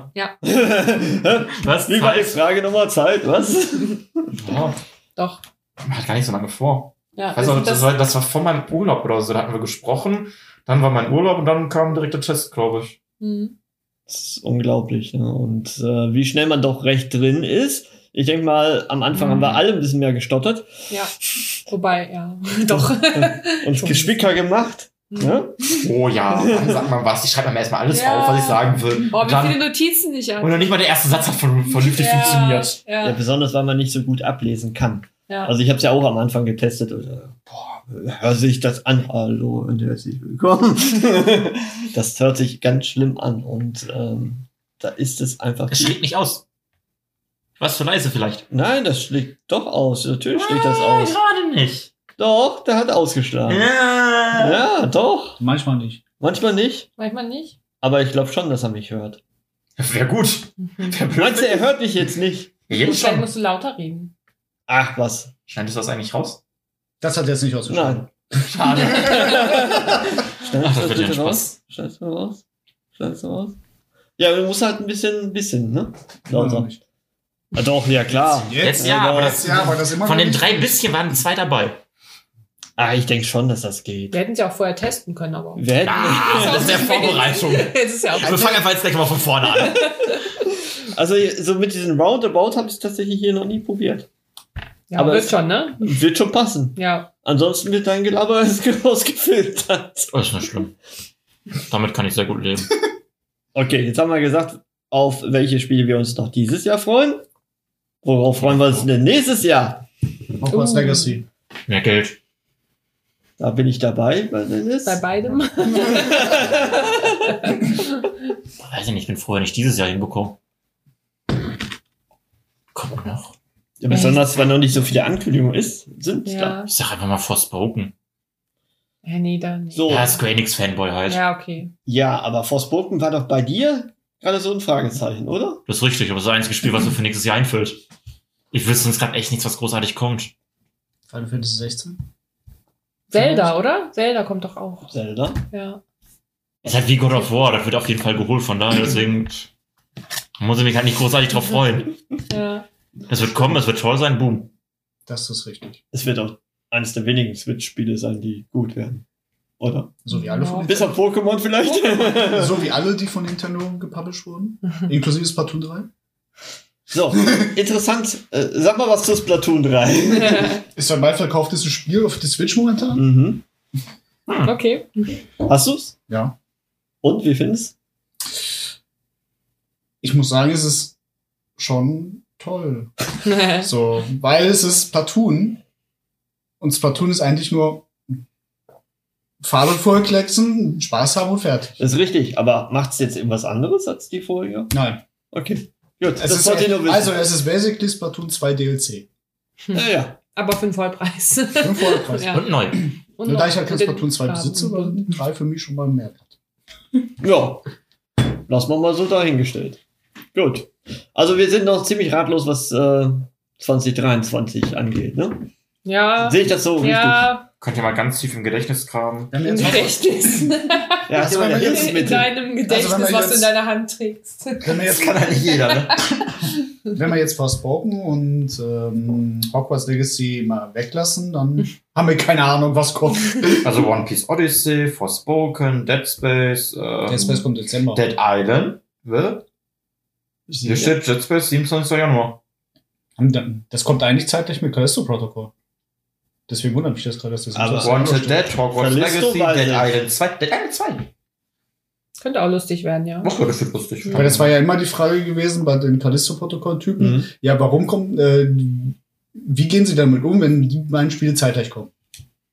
[SPEAKER 5] Was?
[SPEAKER 3] Wie war die
[SPEAKER 5] Zeit?
[SPEAKER 3] Frage nochmal? Zeit, was?
[SPEAKER 5] Ja,
[SPEAKER 4] Doch.
[SPEAKER 5] hat gar nicht so lange vor.
[SPEAKER 4] Ja,
[SPEAKER 5] Ich weiß auch, das,
[SPEAKER 4] das,
[SPEAKER 5] war, das war vor meinem Urlaub oder so, da hatten wir gesprochen. Dann war mein Urlaub und dann kam direkt der Test, glaube ich.
[SPEAKER 4] Mhm.
[SPEAKER 3] Das ist unglaublich. Ne? Und äh, wie schnell man doch recht drin ist. Ich denke mal, am Anfang
[SPEAKER 4] Mhm.
[SPEAKER 3] haben wir alle ein bisschen mehr gestottert.
[SPEAKER 4] Ja. Wobei, ja. Doch.
[SPEAKER 3] Uns
[SPEAKER 4] Schon.
[SPEAKER 3] gespicker gemacht.
[SPEAKER 4] Mhm.
[SPEAKER 3] Ne?
[SPEAKER 5] Oh ja, dann sagt man was. Ich schreibe mir erstmal alles
[SPEAKER 4] Ja.
[SPEAKER 5] auf, was ich sagen will.
[SPEAKER 4] Oh,
[SPEAKER 5] Und
[SPEAKER 4] wie
[SPEAKER 5] dann,
[SPEAKER 4] viele Notizen ich
[SPEAKER 5] und
[SPEAKER 4] hatte.
[SPEAKER 5] noch nicht mal der erste Satz hat von- vernünftig funktioniert.
[SPEAKER 3] Ja,
[SPEAKER 4] Ja.
[SPEAKER 3] besonders, weil man nicht so gut ablesen kann.
[SPEAKER 4] Ja.
[SPEAKER 3] Also ich habe es ja auch am Anfang getestet. Und, äh, boah, hör sich das an. Hallo und herzlich willkommen. Das hört sich ganz schlimm an. Und ähm, da ist es einfach...
[SPEAKER 5] Es schlägt nicht aus. Was für leise vielleicht.
[SPEAKER 3] Nein, das schlägt doch aus. Natürlich schlägt das
[SPEAKER 5] Ah,
[SPEAKER 3] aus.
[SPEAKER 5] gerade nicht.
[SPEAKER 3] Doch, der hat ausgeschlagen.
[SPEAKER 5] Ja.
[SPEAKER 3] Ja, doch.
[SPEAKER 6] Manchmal nicht.
[SPEAKER 3] Manchmal nicht.
[SPEAKER 4] Manchmal nicht.
[SPEAKER 3] Aber ich glaube schon, dass er mich hört.
[SPEAKER 5] Wäre gut. Wär blöd.
[SPEAKER 3] Meinst du, er hört mich jetzt nicht?
[SPEAKER 5] Jetzt
[SPEAKER 4] Vielleicht
[SPEAKER 5] schon.
[SPEAKER 4] musst du lauter reden.
[SPEAKER 3] Ach, was?
[SPEAKER 5] Schneidest du das eigentlich raus?
[SPEAKER 6] Das hat jetzt nicht ausgeschlagen.
[SPEAKER 3] Nein.
[SPEAKER 5] Schade.
[SPEAKER 3] Schneidest
[SPEAKER 5] Ach, das
[SPEAKER 3] du das
[SPEAKER 5] wird ja
[SPEAKER 3] bitte
[SPEAKER 5] ein
[SPEAKER 3] raus? Schneidest du raus? Schneidest du raus? Ja, du musst halt ein bisschen, bisschen, ne? Lauter.
[SPEAKER 6] nicht.
[SPEAKER 3] Ja, doch, ja klar.
[SPEAKER 5] Jetzt ja,
[SPEAKER 3] Ja,
[SPEAKER 5] aber
[SPEAKER 3] doch.
[SPEAKER 5] das,
[SPEAKER 6] Ja, aber das immer
[SPEAKER 5] von
[SPEAKER 6] noch
[SPEAKER 5] den
[SPEAKER 6] nicht
[SPEAKER 5] drei
[SPEAKER 6] gut.
[SPEAKER 5] bisschen waren zwei dabei.
[SPEAKER 3] Ah, ich denke schon, dass das geht.
[SPEAKER 4] Wir hätten es ja auch vorher testen können, aber.
[SPEAKER 3] Wir hätten,
[SPEAKER 5] Ah, das ist der Vorbereitung.
[SPEAKER 4] Jetzt ist ja auch.
[SPEAKER 5] Wir fangen einfach jetzt gleich mal von vorne an.
[SPEAKER 3] also so mit diesem Roundabout habe ich es tatsächlich hier noch nie probiert.
[SPEAKER 4] Ja,
[SPEAKER 3] aber
[SPEAKER 4] wird
[SPEAKER 3] es-
[SPEAKER 4] schon, ne?
[SPEAKER 3] Wird schon passen.
[SPEAKER 4] Ja.
[SPEAKER 3] Ansonsten wird dein Gelaber ausgefiltert.
[SPEAKER 5] Das ist nicht schlimm. Damit kann ich sehr gut leben.
[SPEAKER 3] Okay, jetzt haben wir gesagt, auf welche Spiele wir uns noch dieses Jahr freuen. Worauf freuen wir uns denn nächstes Jahr?
[SPEAKER 6] Hogwarts
[SPEAKER 4] Uh.
[SPEAKER 6] Legacy.
[SPEAKER 5] Mehr Geld.
[SPEAKER 3] Da bin ich dabei bei Dennis.
[SPEAKER 4] Bei beidem.
[SPEAKER 5] Weiß ich nicht, ich bin froh, wenn ich dieses Jahr hinbekomme. Kommt noch.
[SPEAKER 3] Ja, besonders, weil noch nicht so viele Ankündigungen ist, sind da.
[SPEAKER 4] Ja.
[SPEAKER 5] Ich sag einfach mal Forspoken.
[SPEAKER 4] Ja, nee, dann nicht.
[SPEAKER 3] So,
[SPEAKER 5] Ja,
[SPEAKER 3] ja,
[SPEAKER 5] Square Enix Fanboy halt.
[SPEAKER 4] Ja, okay.
[SPEAKER 3] aber Forspoken war doch bei dir gerade so ein Fragezeichen, oder?
[SPEAKER 5] Das ist richtig, aber das ist das einzige Spiel, was mir für nächstes Jahr einfällt. Ich wüsste sonst gerade echt nichts, was großartig kommt.
[SPEAKER 6] Final Fantasy sechzehn.
[SPEAKER 4] Zelda, oder? Zelda kommt doch auch.
[SPEAKER 3] Zelda.
[SPEAKER 4] Ja.
[SPEAKER 5] Ist halt wie God of War, das wird auf jeden Fall geholt, von daher, deswegen muss ich mich halt nicht großartig drauf freuen.
[SPEAKER 4] Ja.
[SPEAKER 5] Es wird kommen, es wird toll sein, boom.
[SPEAKER 6] Das ist richtig.
[SPEAKER 3] Es wird auch eines der wenigen Switch-Spiele sein, die gut werden. Oder?
[SPEAKER 6] So wie alle von
[SPEAKER 3] Bis auf Pokémon vielleicht?
[SPEAKER 6] So wie alle, die von Nintendo gepublished wurden. Inklusive Splatoon drei.
[SPEAKER 3] So, interessant. Äh, sag mal was zu Splatoon drei.
[SPEAKER 6] Ist ein bald verkauftes Spiel auf die Switch momentan?
[SPEAKER 3] Mhm.
[SPEAKER 4] Okay.
[SPEAKER 3] Hast du's?
[SPEAKER 6] Ja.
[SPEAKER 3] Und, wie findest
[SPEAKER 6] Ich muss sagen, es ist schon toll. So, weil es ist Splatoon. Und Splatoon ist eigentlich nur Farbe vollklecksen, Spaß haben und fertig.
[SPEAKER 3] Das ist richtig, aber macht's jetzt irgendwas anderes als die vorige?
[SPEAKER 6] Nein.
[SPEAKER 3] Okay. Gut,
[SPEAKER 6] Es
[SPEAKER 3] das
[SPEAKER 6] ist,
[SPEAKER 3] wollte ich nur wissen.
[SPEAKER 6] also, es ist basically Splatoon zwei D L C.
[SPEAKER 3] ja, ja.
[SPEAKER 4] Aber für den Vollpreis.
[SPEAKER 6] Im Vollpreis.
[SPEAKER 4] Ja.
[SPEAKER 5] Und neu.
[SPEAKER 4] Und
[SPEAKER 6] Nur
[SPEAKER 4] noch
[SPEAKER 6] da ich halt kein
[SPEAKER 4] mit den
[SPEAKER 6] Splatoon zwei
[SPEAKER 4] Farben.
[SPEAKER 6] besitze, war die drei für mich schon mal mehr wert.
[SPEAKER 3] Ja. Lass mal mal so dahingestellt. Gut. Also wir sind noch ziemlich ratlos, was äh, zwanzig dreiundzwanzig angeht, ne?
[SPEAKER 4] Ja.
[SPEAKER 3] Sehe ich das so
[SPEAKER 4] Ja,
[SPEAKER 5] Könnt ihr mal ganz tief im Gedächtnis kramen.
[SPEAKER 6] Wenn wir
[SPEAKER 4] im
[SPEAKER 6] jetzt,
[SPEAKER 4] Gedächtnis.
[SPEAKER 3] richtig? Ja,
[SPEAKER 6] Also,
[SPEAKER 3] immer
[SPEAKER 6] wenn
[SPEAKER 3] der
[SPEAKER 6] wir jetzt
[SPEAKER 4] In
[SPEAKER 3] Hilfsmittel.
[SPEAKER 4] deinem Gedächtnis,
[SPEAKER 6] Also, wenn wir
[SPEAKER 4] was du in
[SPEAKER 6] jetzt-
[SPEAKER 4] deiner Hand trägst.
[SPEAKER 6] wenn wir jetzt,
[SPEAKER 5] halt nicht jeder, ne?
[SPEAKER 6] wenn wir jetzt Forspoken und ähm, Hogwarts Legacy mal weglassen, dann haben wir keine Ahnung, was kommt.
[SPEAKER 5] Also One Piece Odyssey, Forspoken, Dead Space, ähm,
[SPEAKER 6] Der Space kommt im Dezember.
[SPEAKER 5] Dead Island. Wird? Hier steht Dead Space siebenundzwanzigster Januar.
[SPEAKER 6] Das kommt eigentlich zeitlich mit Callisto Protocol. Deswegen wundert mich das gerade, dass das
[SPEAKER 3] Aber-
[SPEAKER 6] so
[SPEAKER 5] Wanted
[SPEAKER 6] steht.
[SPEAKER 5] Dead, Hogwarts
[SPEAKER 3] Callisto
[SPEAKER 5] Legacy,
[SPEAKER 3] weiß
[SPEAKER 5] Dead
[SPEAKER 3] ich.
[SPEAKER 5] Island zwei. Dead Island zwei.
[SPEAKER 4] Könnte auch lustig werden, ja.
[SPEAKER 5] Mach das wird lustig.
[SPEAKER 6] Weil das war ja immer die Frage gewesen bei den Callisto-Protokoll-Typen.
[SPEAKER 3] Mhm.
[SPEAKER 6] Ja, warum kommt, äh, wie gehen sie damit um, wenn die beiden Spiele zeitgleich kommen?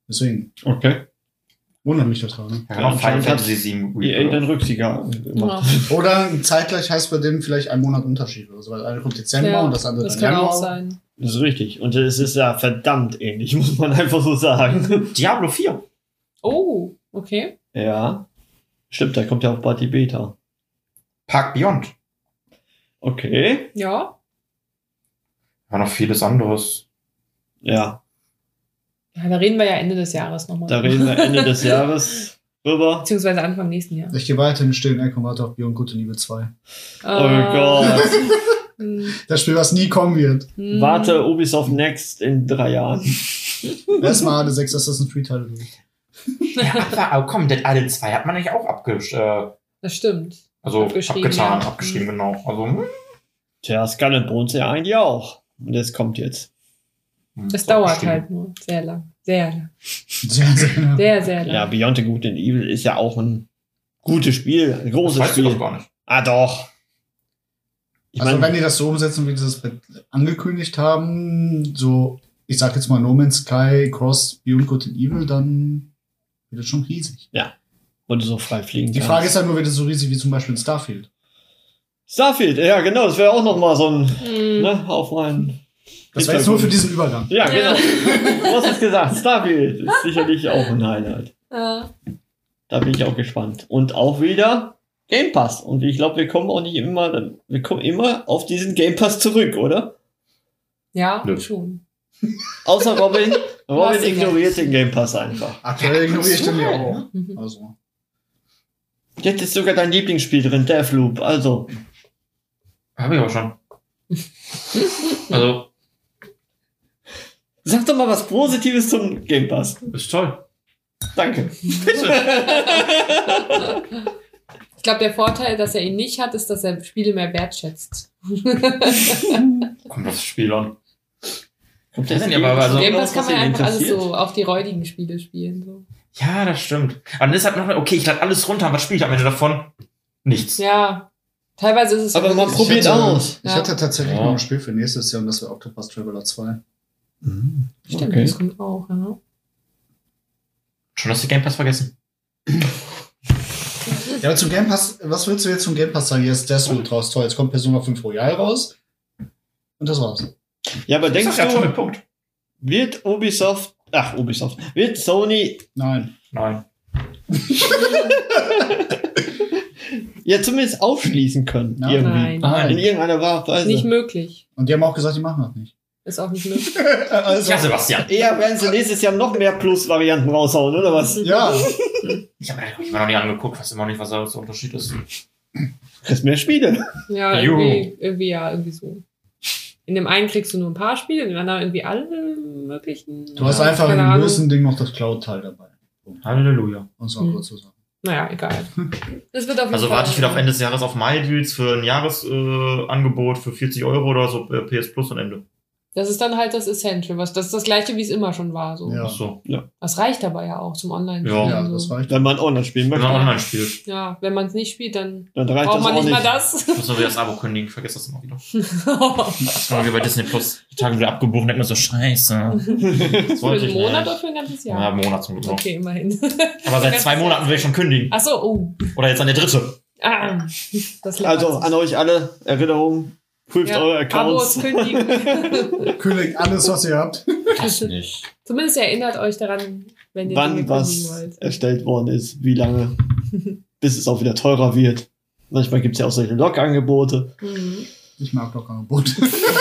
[SPEAKER 6] Deswegen.
[SPEAKER 3] Okay.
[SPEAKER 6] Wundert mich total. Ne?
[SPEAKER 5] Ja, genau,
[SPEAKER 3] Ja,
[SPEAKER 5] Final
[SPEAKER 3] anscheinend
[SPEAKER 5] Fantasy
[SPEAKER 3] hat
[SPEAKER 5] sieben.
[SPEAKER 3] E A den Rücksieger gemacht.
[SPEAKER 4] Ja.
[SPEAKER 6] Oder zeitgleich heißt bei denen vielleicht ein Monat Unterschied oder so, weil eine kommt Dezember
[SPEAKER 4] Ja,
[SPEAKER 6] und das andere
[SPEAKER 4] das
[SPEAKER 6] dann
[SPEAKER 4] kann
[SPEAKER 6] Januar.
[SPEAKER 4] auch sein.
[SPEAKER 3] Das ist richtig. Und es ist ja verdammt ähnlich, muss man einfach so sagen.
[SPEAKER 5] Diablo vier.
[SPEAKER 4] Oh, okay.
[SPEAKER 3] Ja. Stimmt, da kommt ja auch bald die Beta.
[SPEAKER 5] Park Beyond.
[SPEAKER 3] Okay.
[SPEAKER 4] Ja.
[SPEAKER 5] War noch vieles anderes.
[SPEAKER 3] Ja.
[SPEAKER 4] Ja, da reden wir ja Ende des Jahres nochmal.
[SPEAKER 3] Da reden wir Ende des Jahres drüber.
[SPEAKER 4] Beziehungsweise Anfang nächsten Jahres.
[SPEAKER 6] Ich gehe weiter in den stillen Eck und warte auf Beyond Good and Evil zwei.
[SPEAKER 3] Oh Gott.
[SPEAKER 4] Hm.
[SPEAKER 6] Das Spiel, was nie kommen wird.
[SPEAKER 4] Hm.
[SPEAKER 3] Warte Ubisoft Next in drei Jahren.
[SPEAKER 6] Erstmal alle sechs Assassin's Creed Teile durch.
[SPEAKER 5] Ja, aber, aber komm, Dead Island zwei hat man eigentlich auch abgesch... Äh,
[SPEAKER 4] Das stimmt.
[SPEAKER 5] also
[SPEAKER 4] Abgeschrieben,
[SPEAKER 5] abgetan,
[SPEAKER 4] ja.
[SPEAKER 5] abgeschrieben, genau. Also, hm.
[SPEAKER 3] Tja, Skull and Bones ja eigentlich auch. Und das kommt jetzt.
[SPEAKER 4] Das
[SPEAKER 5] So
[SPEAKER 4] dauert
[SPEAKER 5] abgeschrieben.
[SPEAKER 4] halt nur. Sehr lang. Sehr lang.
[SPEAKER 6] Sehr, sehr.
[SPEAKER 4] Sehr, sehr lang.
[SPEAKER 3] Ja, Beyond the Good and Evil ist ja auch ein gutes Spiel. Ein
[SPEAKER 5] Das
[SPEAKER 3] großes
[SPEAKER 5] weißt du
[SPEAKER 3] Spiel.
[SPEAKER 5] doch gar nicht.
[SPEAKER 3] Ah, doch. Ich
[SPEAKER 6] Also
[SPEAKER 3] mein,
[SPEAKER 6] wenn die das so umsetzen, wie sie das angekündigt haben, so, ich sag jetzt mal No Man's Sky, Cross, Beyond Good and Evil, dann wird das schon riesig.
[SPEAKER 3] wo du so frei fliegen
[SPEAKER 6] Die
[SPEAKER 3] kannst.
[SPEAKER 6] Frage ist halt nur, wird das so riesig wie zum Beispiel in Starfield?
[SPEAKER 3] Starfield, ja genau, das wäre auch noch mal so ein,
[SPEAKER 4] Hm.
[SPEAKER 3] ne, auf meinen...
[SPEAKER 6] Das war jetzt nur für diesen Übergang.
[SPEAKER 3] Ja,
[SPEAKER 4] Ja.
[SPEAKER 3] genau. Du hast es gesagt, Starfield ist sicherlich auch ein Highlight.
[SPEAKER 4] Ja.
[SPEAKER 3] Da bin ich auch gespannt. Und auch wieder Game Pass. Und ich glaube, wir kommen auch nicht immer, wir kommen immer auf diesen Game Pass zurück, oder?
[SPEAKER 4] Ja,
[SPEAKER 5] Nö.
[SPEAKER 4] schon.
[SPEAKER 3] Außer Robin. Robin
[SPEAKER 4] Was denn
[SPEAKER 3] ignoriert
[SPEAKER 4] jetzt?
[SPEAKER 3] den Game Pass einfach.
[SPEAKER 6] Aktuell ignoriere ich den ja auch.
[SPEAKER 4] Mhm.
[SPEAKER 6] Also.
[SPEAKER 3] Jetzt ist sogar dein Lieblingsspiel drin, Deathloop. Also,
[SPEAKER 5] Habe ich auch schon. Also,
[SPEAKER 3] sag doch mal was Positives zum Game Pass.
[SPEAKER 5] ist toll.
[SPEAKER 3] Danke.
[SPEAKER 4] Ich glaube, der Vorteil, dass er ihn nicht hat, ist, dass er Spiele mehr wertschätzt.
[SPEAKER 5] Kommt das Spiel an.
[SPEAKER 3] Kommt
[SPEAKER 5] das denn aber- also-
[SPEAKER 4] Game Pass
[SPEAKER 3] was
[SPEAKER 4] kann man ja
[SPEAKER 3] ihn
[SPEAKER 4] einfach alles
[SPEAKER 3] interessiert?
[SPEAKER 4] so auf die räudigen Spiele spielen. So.
[SPEAKER 5] Ja, das stimmt. Aber dann ist halt noch, okay, ich lade alles runter, was spiele ich am Ende davon? Nichts.
[SPEAKER 4] Ja, teilweise ist es
[SPEAKER 3] Aber
[SPEAKER 4] ja
[SPEAKER 3] man
[SPEAKER 4] wirklich-
[SPEAKER 3] probiert
[SPEAKER 6] ich hatte,
[SPEAKER 3] aus.
[SPEAKER 6] Ich
[SPEAKER 4] Ja.
[SPEAKER 6] hatte tatsächlich
[SPEAKER 5] Ja.
[SPEAKER 6] noch ein Spiel für nächstes Jahr und das wäre Octopus Traveler zwei.
[SPEAKER 4] Stimmt,
[SPEAKER 3] Okay.
[SPEAKER 4] das kommt auch. Ja.
[SPEAKER 5] Schon hast du Game Pass vergessen.
[SPEAKER 6] Ja, aber zum Game Pass, was willst du jetzt zum Game Pass sagen? Hier ist Deathloop raus, toll. Jetzt kommt Persona fünf Royal raus. Und das war's.
[SPEAKER 3] Ja, aber
[SPEAKER 5] Das
[SPEAKER 3] denkst
[SPEAKER 5] ist ja schon
[SPEAKER 3] du,
[SPEAKER 5] ein Punkt.
[SPEAKER 3] wird Ubisoft, ach, Ubisoft, wird Sony
[SPEAKER 6] Nein.
[SPEAKER 5] Nein.
[SPEAKER 3] ja zumindest aufschließen können?
[SPEAKER 6] Nein.
[SPEAKER 3] Irgendwie.
[SPEAKER 4] Nein,
[SPEAKER 3] In irgendeiner Art und Weise.
[SPEAKER 4] nicht möglich.
[SPEAKER 6] Und die haben auch gesagt, die machen das nicht.
[SPEAKER 4] Ist auch nicht möglich.
[SPEAKER 6] Also,
[SPEAKER 5] Ja, Sebastian.
[SPEAKER 3] Eher werden sie nächstes Jahr noch mehr Plus-Varianten raushauen, oder was?
[SPEAKER 6] ja.
[SPEAKER 5] Ich habe mir noch nie angeguckt, weiß immer noch nicht, was da der Unterschied ist.
[SPEAKER 3] Kriegst mehr Spiele.
[SPEAKER 4] Ja,
[SPEAKER 5] Jo.
[SPEAKER 4] irgendwie, irgendwie, ja, irgendwie so. In dem einen kriegst du nur ein paar Spiele, in dem anderen irgendwie alle möglichen.
[SPEAKER 6] Du hast
[SPEAKER 4] ja,
[SPEAKER 6] einfach
[SPEAKER 4] keine
[SPEAKER 6] im
[SPEAKER 4] Ahnung.
[SPEAKER 6] größten Ding noch das Cloud-Teil dabei.
[SPEAKER 5] Halleluja.
[SPEAKER 6] Muss man
[SPEAKER 4] Hm.
[SPEAKER 6] kurz so sagen.
[SPEAKER 4] Naja, egal. Das wird auf jeden
[SPEAKER 5] Also
[SPEAKER 4] Fall-
[SPEAKER 5] warte ich wieder auf Ende des Jahres auf MyDeals für ein Jahresangebot äh, Angebot für vierzig Euro oder so äh, P S Plus und Ende.
[SPEAKER 4] Das ist dann halt das Essential. Was, das ist das gleiche, wie es immer schon war. So.
[SPEAKER 6] Ja.
[SPEAKER 5] Ach so.
[SPEAKER 4] Das reicht aber ja auch zum Online-Spielen.
[SPEAKER 5] Ja.
[SPEAKER 6] Ja,
[SPEAKER 4] so.
[SPEAKER 6] das reicht.
[SPEAKER 3] Wenn man online spielen
[SPEAKER 5] Wenn
[SPEAKER 3] möchte,
[SPEAKER 5] man online spielt.
[SPEAKER 4] Ja, wenn man es nicht spielt, dann
[SPEAKER 3] dann reicht
[SPEAKER 4] braucht
[SPEAKER 3] das
[SPEAKER 4] man
[SPEAKER 3] auch
[SPEAKER 4] nicht
[SPEAKER 3] nicht.
[SPEAKER 4] mal das.
[SPEAKER 5] Ich muss nur wieder das Abo kündigen, ich vergesse das immer wieder. Das war wie bei Disney Plus. Die Tage wieder abgebucht und denkt mir so, scheiße. Das
[SPEAKER 4] Für
[SPEAKER 5] wollte
[SPEAKER 4] einen
[SPEAKER 5] ich
[SPEAKER 4] Monat
[SPEAKER 5] nicht.
[SPEAKER 4] oder für ein ganzes
[SPEAKER 5] Ja,
[SPEAKER 4] Jahr?
[SPEAKER 5] einen Monat zum Glück noch.
[SPEAKER 4] Okay, immerhin.
[SPEAKER 5] Aber seit zwei Monaten will ich schon kündigen.
[SPEAKER 4] Ach so, oh.
[SPEAKER 5] Oder jetzt an der dritte.
[SPEAKER 4] Ah, das
[SPEAKER 3] Also an euch alle, Erinnerung, prüft
[SPEAKER 4] ja,
[SPEAKER 3] eure
[SPEAKER 4] Abos
[SPEAKER 3] Accounts.
[SPEAKER 4] kündigen.
[SPEAKER 6] Kündigt alles, was ihr habt.
[SPEAKER 5] Das nicht.
[SPEAKER 4] Zumindest erinnert euch daran, wenn ihr Dinge
[SPEAKER 3] Wann
[SPEAKER 4] kündigen
[SPEAKER 3] was
[SPEAKER 4] wollt.
[SPEAKER 3] erstellt worden ist, wie lange, bis es auch wieder teurer wird. Manchmal gibt es ja auch solche Log-Angebote.
[SPEAKER 4] Mhm.
[SPEAKER 6] Ich mag doch Angebot.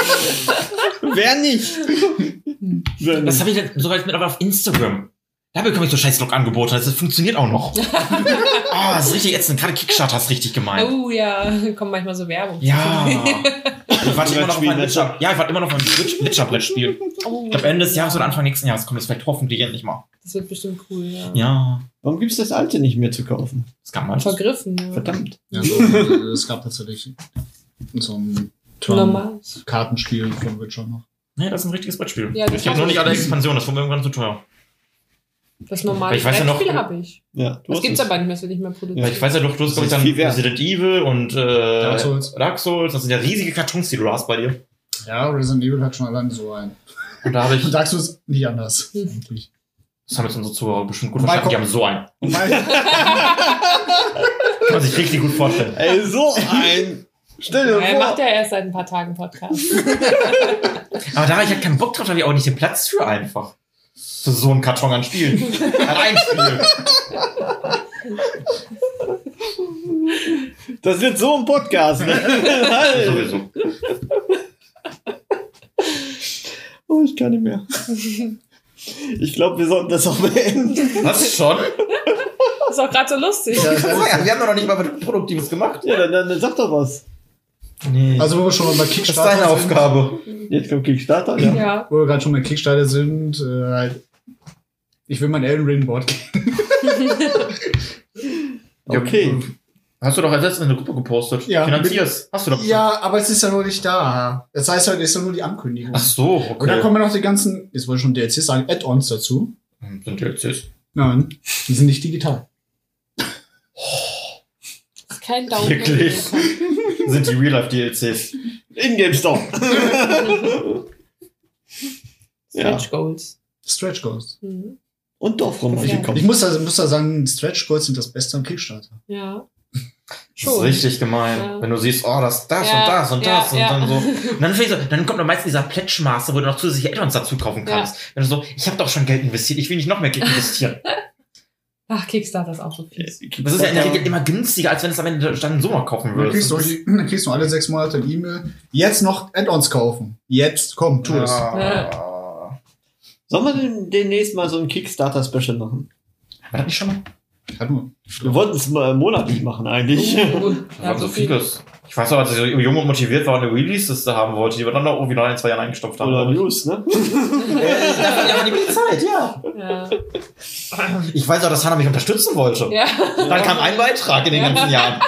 [SPEAKER 3] Wer nicht? Wer
[SPEAKER 5] Das
[SPEAKER 3] nicht?
[SPEAKER 5] habe ich dann sogar mittlerweile auf Instagram. Da bekomme ich so scheiß Log-Angebote. Das funktioniert auch noch. Ah, das ist richtig ätzend. Gerade Kickstarter hast richtig gemeint.
[SPEAKER 4] Oh ja, kommt manchmal so Werbung.
[SPEAKER 5] Ja. Ich warte immer noch auf mein
[SPEAKER 3] Brettspiel,
[SPEAKER 5] Witcher. Ja, ich warte immer noch auf mein Witch- Witcher-Brettspiel.
[SPEAKER 4] Oh,
[SPEAKER 5] Ich glaube, Ende des Jahres oder Anfang nächsten Jahres kommt das vielleicht hoffentlich endlich mal.
[SPEAKER 4] das wird bestimmt cool, ja.
[SPEAKER 5] Ja.
[SPEAKER 3] Warum gibt es das alte nicht mehr zu kaufen?
[SPEAKER 5] Das kann man.
[SPEAKER 4] Vergriffen, ja.
[SPEAKER 3] Verdammt.
[SPEAKER 6] Ja, so, äh, es gab tatsächlich so ein
[SPEAKER 4] Normal.
[SPEAKER 6] Kartenspiel von Witcher noch.
[SPEAKER 5] Nee, das ist ein richtiges Brettspiel.
[SPEAKER 4] Ja, das
[SPEAKER 5] ich habe
[SPEAKER 4] hab
[SPEAKER 5] nur
[SPEAKER 4] ich.
[SPEAKER 5] nicht alle Expansionen, das war mir irgendwann zu teuer.
[SPEAKER 4] Das normale
[SPEAKER 5] Ich weiß ja noch-
[SPEAKER 4] Brettspiel habe ich.
[SPEAKER 3] Ja, du
[SPEAKER 4] Das
[SPEAKER 3] hast
[SPEAKER 4] gibt's
[SPEAKER 3] es.
[SPEAKER 4] aber nicht mehr, das wird nicht mehr produziert.
[SPEAKER 5] Weil ich weiß ja doch, du hast,
[SPEAKER 3] Das
[SPEAKER 5] glaube ich,
[SPEAKER 3] ist
[SPEAKER 5] dann
[SPEAKER 3] viel wert.
[SPEAKER 5] Resident Evil und äh,
[SPEAKER 6] Dark Souls.
[SPEAKER 5] Dark Souls. Das sind ja riesige Kartons, die du hast bei dir.
[SPEAKER 6] Ja, Resident Evil hat schon allein so ein.
[SPEAKER 5] Und da habe ich.
[SPEAKER 6] Und Dark Souls nicht anders. Eigentlich.
[SPEAKER 5] Das haben jetzt unsere Zuhörer bestimmt gut
[SPEAKER 6] Und
[SPEAKER 5] verstanden. Die
[SPEAKER 6] Michael-
[SPEAKER 5] haben so einen.
[SPEAKER 6] Und weil,
[SPEAKER 5] Kann man sich richtig gut vorstellen.
[SPEAKER 3] Ey, so ein. Stell dir
[SPEAKER 4] Er
[SPEAKER 3] vor.
[SPEAKER 4] macht ja erst seit ein paar Tagen Podcast.
[SPEAKER 5] Aber da habe ich halt keinen Bock drauf, da habe ich auch nicht den Platz für einfach. Für so einen Karton an Spielen. An ein Spiel.
[SPEAKER 3] Das wird so ein Podcast, ne?
[SPEAKER 5] Sowieso.
[SPEAKER 3] Oh, ich kann nicht mehr. Ich glaube, wir sollten das auch beenden.
[SPEAKER 5] Was schon?
[SPEAKER 4] Ist auch gerade so lustig.
[SPEAKER 6] Ja, das heißt,
[SPEAKER 5] Wir haben doch noch nicht mal was Produktives gemacht.
[SPEAKER 3] Ja, dann, dann, dann sag doch was.
[SPEAKER 5] Nee.
[SPEAKER 6] also, wo wir schon mal bei
[SPEAKER 5] das ist
[SPEAKER 6] Kickstarter
[SPEAKER 5] deine
[SPEAKER 6] sind,
[SPEAKER 5] Aufgabe.
[SPEAKER 3] Jetzt kommt Kickstarter, ja.
[SPEAKER 4] Ja.
[SPEAKER 6] wo wir gerade schon bei Kickstarter sind, äh, halt, ich will mein Elden Ring Board geben.
[SPEAKER 3] Okay.
[SPEAKER 5] Hast du doch als letztes in eine Gruppe gepostet.
[SPEAKER 6] Ja.
[SPEAKER 5] Finanzierst. Hast du doch.
[SPEAKER 6] Ja, aber es ist ja noch nicht da. Das heißt halt, es ist ja nur die Ankündigung.
[SPEAKER 5] Ach so,
[SPEAKER 6] Und dann
[SPEAKER 5] okay.
[SPEAKER 6] kommen noch die ganzen, jetzt wollte ich schon D L Cs sagen, Add-ons dazu.
[SPEAKER 5] Sind D L Cs.
[SPEAKER 6] Nein, die sind nicht digital.
[SPEAKER 4] Das ist kein Download.
[SPEAKER 5] Wirklich? Sind die Real-Life-D L Cs.
[SPEAKER 3] In-Game Store. Ja.
[SPEAKER 4] Stretch Goals.
[SPEAKER 6] Stretch Goals.
[SPEAKER 4] Mhm.
[SPEAKER 3] Und Dorfroman
[SPEAKER 4] Ja.
[SPEAKER 3] gekommen.
[SPEAKER 6] Ich muss da, muss da sagen, Stretch Goals sind das Beste am Kickstarter.
[SPEAKER 4] Ja.
[SPEAKER 5] Das ist
[SPEAKER 4] Schon.
[SPEAKER 5] richtig gemein.
[SPEAKER 4] Ja.
[SPEAKER 5] Wenn du siehst, oh, das, das
[SPEAKER 4] Ja,
[SPEAKER 5] und das und
[SPEAKER 4] ja,
[SPEAKER 5] das und
[SPEAKER 4] ja.
[SPEAKER 5] dann so. Und dann, fängst du, dann kommt noch meistens dieser Pledge-Master, wo du noch zusätzliche Add-ons dazu kaufen kannst. Wenn du so, ich habe doch schon Geld investiert, ich will nicht noch mehr Geld investieren.
[SPEAKER 4] Ach, Kickstarter ist auch so fies.
[SPEAKER 5] Das ist ja in der Regel immer günstiger, als wenn du es am Ende dann so mal kaufen
[SPEAKER 6] Dann kriegst,
[SPEAKER 5] würdest.
[SPEAKER 6] du, die- dann kriegst du alle sechs Monate ein E-Mail. Jetzt noch Add-ons kaufen. Jetzt, komm, tu es.
[SPEAKER 5] Ah.
[SPEAKER 3] Sollen wir denn demnächst mal so ein Kickstarter-Special machen?
[SPEAKER 5] War das nicht schon mal?
[SPEAKER 6] Ja, nur.
[SPEAKER 3] Wir wollten es mal monatlich machen, eigentlich.
[SPEAKER 4] Uh,
[SPEAKER 5] Da war so vieles. Ich weiß noch, als ich so jung und motiviert war und eine Release-Liste haben wollte, die wir dann noch irgendwie noch ein, zwei Jahren eingestopft haben.
[SPEAKER 3] Oder
[SPEAKER 5] glaub ich.
[SPEAKER 3] News, ne?
[SPEAKER 5] Ja, aber die Zeit, ja.
[SPEAKER 4] Ja.
[SPEAKER 5] Ich weiß auch, dass Hannah mich unterstützen wollte.
[SPEAKER 4] Ja.
[SPEAKER 5] Dann kam ein Beitrag in den ganzen Jahren.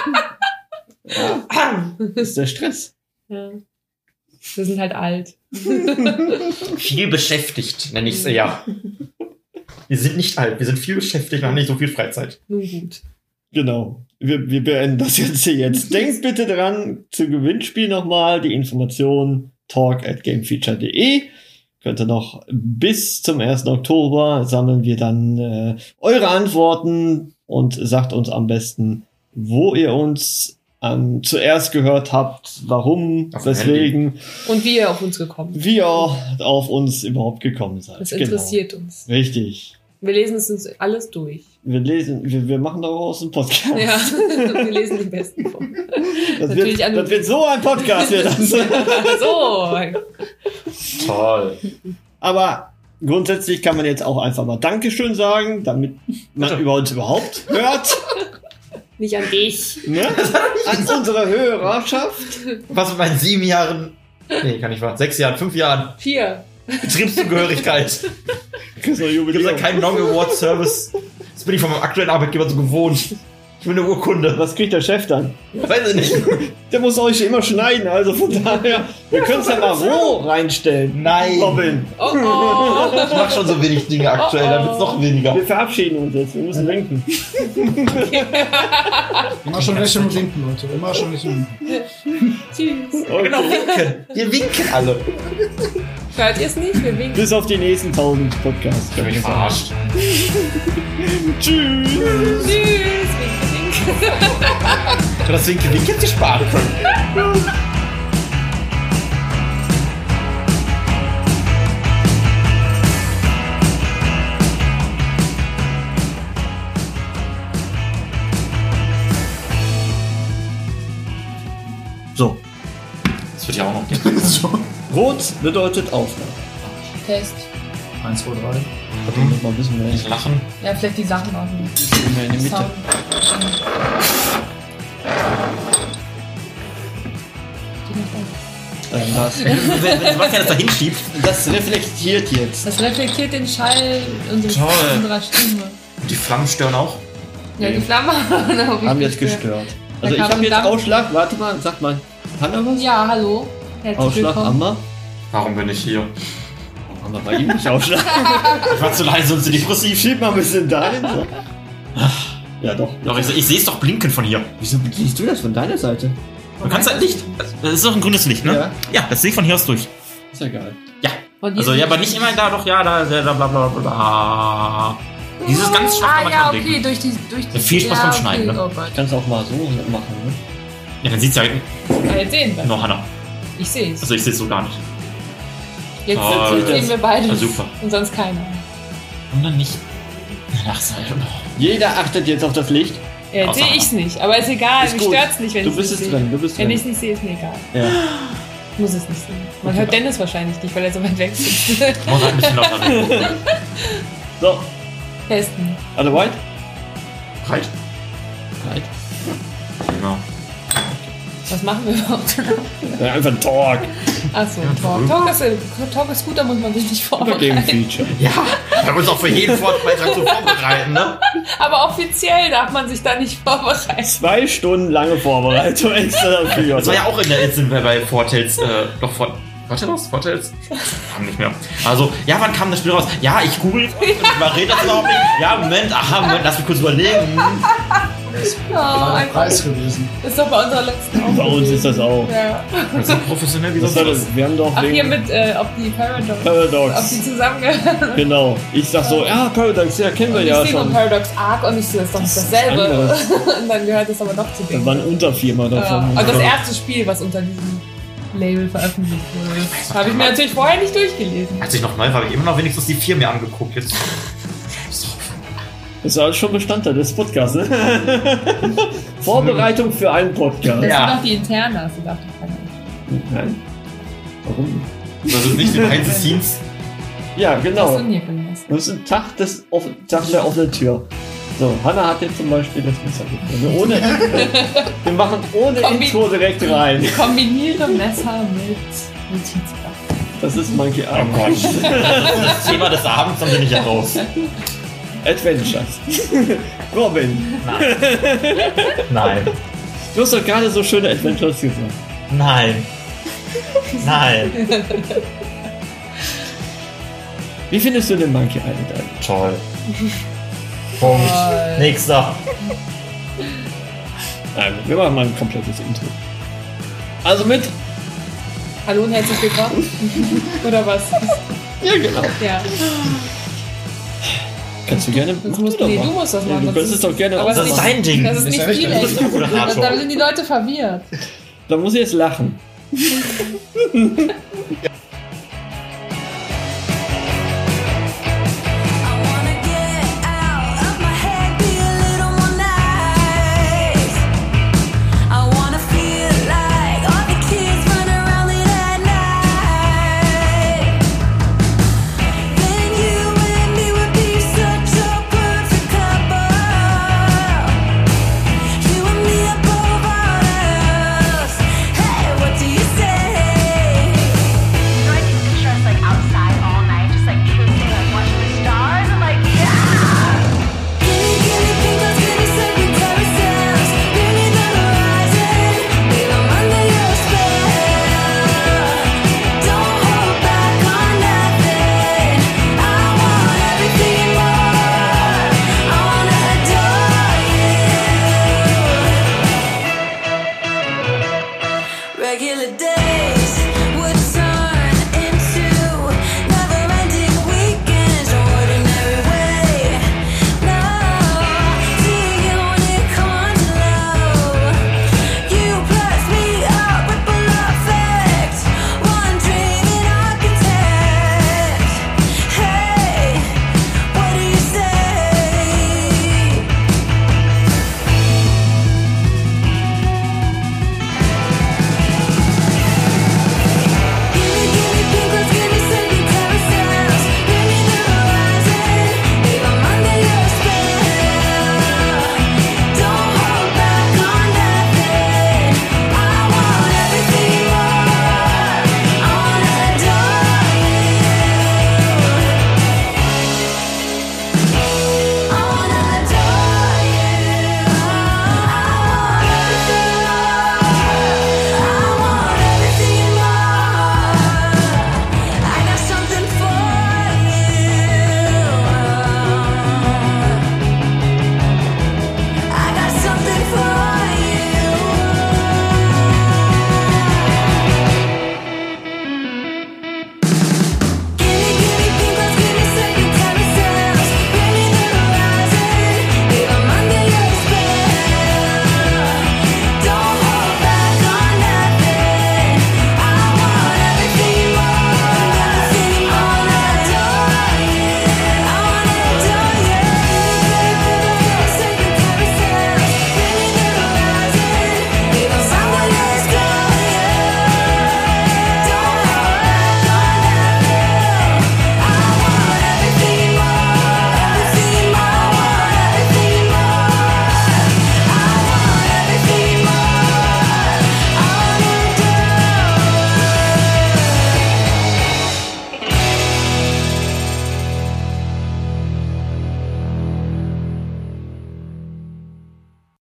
[SPEAKER 3] Das ist der Stress.
[SPEAKER 4] Ja. Wir sind halt alt.
[SPEAKER 5] Viel beschäftigt, nenne ich es eher. Wir sind nicht alt, wir sind viel beschäftigt und haben nicht so viel Freizeit.
[SPEAKER 4] Nun gut.
[SPEAKER 3] Genau. Wir, wir beenden das jetzt hier jetzt. Denkt bitte dran, zu Gewinnspiel nochmal die Information talk at gamefeature punkt de. Könnt ihr noch bis zum ersten Oktober sammeln wir dann äh, eure Antworten und sagt uns am besten, wo ihr uns ähm, zuerst gehört habt, warum,
[SPEAKER 5] Auf dem
[SPEAKER 3] weswegen,
[SPEAKER 4] Und wie ihr auf uns gekommen seid.
[SPEAKER 3] wie ihr auf uns überhaupt gekommen seid.
[SPEAKER 4] Das interessiert uns.
[SPEAKER 3] Genau. Richtig.
[SPEAKER 4] Wir lesen es uns alles durch.
[SPEAKER 3] Wir lesen, wir, wir machen daraus einen Podcast.
[SPEAKER 4] Ja, wir lesen die besten vor.
[SPEAKER 3] Das
[SPEAKER 4] Natürlich
[SPEAKER 3] wird,
[SPEAKER 4] an-
[SPEAKER 3] das wird so ein Podcast, wird das.
[SPEAKER 4] So.
[SPEAKER 5] Toll.
[SPEAKER 3] Aber grundsätzlich kann man jetzt auch einfach mal Dankeschön sagen, damit man
[SPEAKER 5] Bitte.
[SPEAKER 3] über uns überhaupt hört.
[SPEAKER 4] Nicht an dich.
[SPEAKER 3] Ne? An unsere Hörerschaft.
[SPEAKER 5] Was mit meinen sieben Jahren, nee, kann nicht wahr, sechs Jahren, fünf Jahren
[SPEAKER 4] Vier.
[SPEAKER 5] Betriebszugehörigkeit.
[SPEAKER 3] Kriegst du ein
[SPEAKER 5] Gibt es ja
[SPEAKER 3] Jubiläum.
[SPEAKER 5] keinen Non-Award-Service. Das bin ich von meinem aktuellen Arbeitgeber so gewohnt. Ich will eine Urkunde.
[SPEAKER 3] Was kriegt der Chef dann?
[SPEAKER 5] Weiß ich nicht.
[SPEAKER 3] Der muss euch immer schneiden, also von daher, wir können es ja mal roh reinstellen.
[SPEAKER 5] Nein.
[SPEAKER 3] Robin,
[SPEAKER 4] Oh oh.
[SPEAKER 5] Ich mache schon so wenig Dinge aktuell, dann wird's noch weniger.
[SPEAKER 3] wir verabschieden uns jetzt, wir müssen winken.
[SPEAKER 6] Immer schon recht und winken, Leute. Immer schon recht und winken.
[SPEAKER 4] Tschüss.
[SPEAKER 3] Okay.
[SPEAKER 5] Genau, winken. Wir winken alle.
[SPEAKER 4] Hört ihr es nicht? Wir winken.
[SPEAKER 3] Bis auf die nächsten tausend Podcasts.
[SPEAKER 5] Ich hab mich verarscht.
[SPEAKER 3] Tschüss.
[SPEAKER 4] Tschüss. Winke, winke.
[SPEAKER 5] Das winken, winken hätte ich sparen können.
[SPEAKER 3] So,
[SPEAKER 5] Das wird ja auch noch gehen.
[SPEAKER 6] So.
[SPEAKER 3] rot bedeutet Aufnahme.
[SPEAKER 4] Test.
[SPEAKER 6] Eins, zwei, drei.
[SPEAKER 3] Hat er noch mal ein bisschen mehr,
[SPEAKER 5] Nicht lachen.
[SPEAKER 4] Ja, vielleicht die Sachen auch nicht.
[SPEAKER 3] bisschen mehr in die Mitte.
[SPEAKER 4] Sound.
[SPEAKER 3] Ähm, Das,
[SPEAKER 5] Wenn, wenn Sebastian das da hinschiebt.
[SPEAKER 3] das reflektiert jetzt.
[SPEAKER 4] Das reflektiert den Schall unseres,
[SPEAKER 5] Toll.
[SPEAKER 4] unserer Stimme.
[SPEAKER 5] Die Flammen stören auch.
[SPEAKER 4] Ja, die Flammen haben
[SPEAKER 3] Haben jetzt gestört. Also ich
[SPEAKER 4] kam
[SPEAKER 3] habe
[SPEAKER 4] ein
[SPEAKER 3] jetzt
[SPEAKER 4] Dampf.
[SPEAKER 3] Ausschlag. Warte mal, sag mal. Hanna was?
[SPEAKER 4] Ja, hallo. Herzlich
[SPEAKER 3] Ausschlag,
[SPEAKER 4] willkommen.
[SPEAKER 3] Amma.
[SPEAKER 5] Warum bin ich hier?
[SPEAKER 3] Haben wir bei ihm nicht Ausschlag.
[SPEAKER 5] Ich war zu leise und zu depressiv.
[SPEAKER 3] Schieb mal ein bisschen dahin. So. Ja, doch.
[SPEAKER 5] Doch, ich, ich sehe es doch blinken von hier.
[SPEAKER 3] Wieso siehst du das von deiner Seite?
[SPEAKER 5] Du kannst halt Licht. Das ist doch ein grünes Licht, ne?
[SPEAKER 3] Ja.
[SPEAKER 5] Ja, das sehe ich von hier aus durch.
[SPEAKER 3] Ist ja geil.
[SPEAKER 5] Ja.
[SPEAKER 4] Und
[SPEAKER 5] Also ja, aber nicht immer da, doch, ja, da, da, bla bla bla bla. Dieses ganz schwach
[SPEAKER 4] Ah
[SPEAKER 5] kann man
[SPEAKER 4] ja,
[SPEAKER 5] denken.
[SPEAKER 4] okay, durch die... Durch die
[SPEAKER 5] Ja, viel Spaß
[SPEAKER 4] ja,
[SPEAKER 5] beim Schneiden,
[SPEAKER 4] okay.
[SPEAKER 5] ne?
[SPEAKER 4] Oh Gott.
[SPEAKER 3] Kannst auch mal so machen, ne?
[SPEAKER 5] Ja, dann sieht's ja
[SPEAKER 4] Ah, jetzt sehen wir.
[SPEAKER 5] nur Hannah.
[SPEAKER 4] Ich sehe es.
[SPEAKER 5] Also ich seh's so gar nicht.
[SPEAKER 4] Jetzt
[SPEAKER 5] Oh,
[SPEAKER 4] sehen wir beide.
[SPEAKER 5] Ja, super.
[SPEAKER 4] Und sonst keiner.
[SPEAKER 5] Und dann nicht. Ach, sei
[SPEAKER 3] Jeder achtet jetzt auf das Licht.
[SPEAKER 4] Ja, jetzt
[SPEAKER 5] Außer
[SPEAKER 4] sehe
[SPEAKER 5] Hannah.
[SPEAKER 4] ich's nicht. Aber ist egal,
[SPEAKER 3] Ist
[SPEAKER 4] mich
[SPEAKER 3] gut.
[SPEAKER 4] stört's nicht, wenn
[SPEAKER 3] Du
[SPEAKER 4] ich
[SPEAKER 3] bist
[SPEAKER 4] es
[SPEAKER 3] es
[SPEAKER 4] nicht sehe.
[SPEAKER 3] drin, du bist
[SPEAKER 4] Wenn
[SPEAKER 3] drin.
[SPEAKER 4] ich es nicht sehe, ist mir egal.
[SPEAKER 3] Ja.
[SPEAKER 4] Ich muss es nicht sehen. Man
[SPEAKER 3] Okay.
[SPEAKER 4] hört Dennis wahrscheinlich nicht, weil er so weit weg sitzt.
[SPEAKER 5] muss halt ein bisschen lauter reden.
[SPEAKER 3] So,
[SPEAKER 4] Testen.
[SPEAKER 3] alle white?
[SPEAKER 5] Breit.
[SPEAKER 3] Right.
[SPEAKER 5] Genau.
[SPEAKER 4] Was machen wir überhaupt?
[SPEAKER 3] Ja, einfach ein Talk.
[SPEAKER 4] Achso, Talk. Talk ist, Talk ist gut, da muss man sich nicht
[SPEAKER 3] Über dem
[SPEAKER 4] vorbereiten.
[SPEAKER 3] Feature.
[SPEAKER 5] Ja, wir haben uns auch für jeden Vortrag so vorbereiten, ne?
[SPEAKER 4] Aber offiziell darf man sich da nicht vorbereiten.
[SPEAKER 3] Zwei Stunden lange Vorbereitung extra dafür.
[SPEAKER 5] Das war ja auch in der, jetzt sind wir bei Fortales, äh, doch, Fort, Fortales? Fortales? Haben nicht mehr. Also, ja, wann kam das Spiel raus? Ja, ich google es und überrede das überhaupt nicht. Ja, Moment, aha, Moment, lass mich kurz überlegen.
[SPEAKER 6] Das ist
[SPEAKER 4] Oh,
[SPEAKER 6] ein
[SPEAKER 4] einfach.
[SPEAKER 6] Preis gewesen.
[SPEAKER 4] Das ist doch bei unserer letzten Aufnahme.
[SPEAKER 3] Bei uns ist das auch.
[SPEAKER 4] Ja.
[SPEAKER 5] Das ist professionell wie
[SPEAKER 3] Das
[SPEAKER 5] sonst
[SPEAKER 3] war
[SPEAKER 5] was.
[SPEAKER 3] das, wir haben doch
[SPEAKER 4] Ach, hier
[SPEAKER 3] wegen
[SPEAKER 4] mit, äh, auf die Paradox. Auf
[SPEAKER 3] Paradox.
[SPEAKER 4] die zusammengehören.
[SPEAKER 3] Genau. Ich sag so, ja, Paradox, ja, kennen wir
[SPEAKER 4] Und ich
[SPEAKER 3] ja
[SPEAKER 4] sehe nur
[SPEAKER 3] schon.
[SPEAKER 4] Paradox Arc und ich sehe, das ist doch nicht
[SPEAKER 3] Das ist
[SPEAKER 4] dasselbe.
[SPEAKER 3] anderes.
[SPEAKER 4] Und dann gehört das aber doch zu
[SPEAKER 3] Da
[SPEAKER 4] dem.
[SPEAKER 3] waren Unterfirma
[SPEAKER 4] Ja.
[SPEAKER 3] davon.
[SPEAKER 4] Also das erste Spiel, was unter diesem Label veröffentlicht wurde. Das habe ich mir natürlich vorher nicht durchgelesen.
[SPEAKER 5] Als ich noch neu war, habe ich immer noch wenigstens die vier mir angeguckt. Jetzt.
[SPEAKER 3] Das war schon Bestandteil des Podcasts, ne? Vorbereitung für einen Podcast.
[SPEAKER 4] Das
[SPEAKER 5] Ja.
[SPEAKER 4] sind doch die Internas, die darf doch keiner.
[SPEAKER 3] Nein. Warum?
[SPEAKER 5] Das ist nicht die Behind the Scenes.
[SPEAKER 3] Ja,
[SPEAKER 4] Was
[SPEAKER 3] genau.
[SPEAKER 4] hast du denn hier für ein Messer?
[SPEAKER 3] Das ist ein Tag, des, off- Tag der offenen Tür. So, Hannah hat jetzt zum Beispiel das Messer gefunden. Ohne, wir machen ohne
[SPEAKER 4] Kombi-
[SPEAKER 3] Intro direkt rein.
[SPEAKER 4] Kombiniere Messer mit Notizblock.
[SPEAKER 3] Das ist Monkey
[SPEAKER 5] Oh
[SPEAKER 3] Island.
[SPEAKER 5] Gott. Das ist das Thema des Abends, dann bin ich ja raus.
[SPEAKER 3] Adventures. Robin,
[SPEAKER 5] Nein.
[SPEAKER 3] du hast doch gerade so schöne Adventures gesagt.
[SPEAKER 5] Nein. Nein.
[SPEAKER 3] Wie findest du den Monkey Island eigentlich?
[SPEAKER 5] Toll. Punkt.
[SPEAKER 4] Toll.
[SPEAKER 5] Nächster.
[SPEAKER 3] Nein, wir machen mal ein komplettes Intro. Also mit.
[SPEAKER 4] Hallo und herzlich willkommen. Oder was?
[SPEAKER 3] Ja, genau.
[SPEAKER 4] Ja.
[SPEAKER 3] Kannst du gerne.
[SPEAKER 4] Das
[SPEAKER 3] mach
[SPEAKER 4] musst,
[SPEAKER 3] doch
[SPEAKER 4] nee,
[SPEAKER 3] mal.
[SPEAKER 4] du musst das
[SPEAKER 3] Nee,
[SPEAKER 4] machen.
[SPEAKER 3] du kannst es doch gerne
[SPEAKER 4] aber
[SPEAKER 3] auch
[SPEAKER 5] Das ist
[SPEAKER 3] machen.
[SPEAKER 5] dein Ding.
[SPEAKER 4] Das ist
[SPEAKER 6] Ist
[SPEAKER 4] nicht
[SPEAKER 6] ja
[SPEAKER 4] viel,
[SPEAKER 6] richtig.
[SPEAKER 4] ey.
[SPEAKER 5] Du bist der Moderator.
[SPEAKER 4] Da sind die Leute verwirrt.
[SPEAKER 3] Da muss ich jetzt lachen.
[SPEAKER 7] I wanna get out of my head, be a little more nice. I wanna feel like all the kids run around late at night. Then you and me would be such a perfect couple. You and me above all else. Hey, what do you say?
[SPEAKER 8] You guys used to picture us like outside all night, just like kissing, like watching the stars, and like, yeah!
[SPEAKER 7] Gimme, gimme pink, give me circuit carousels. Bring me the horizon, babe, I'm under your spell. Don't hold back on nothing. I want everything and more. I wanna adore you. Regular day.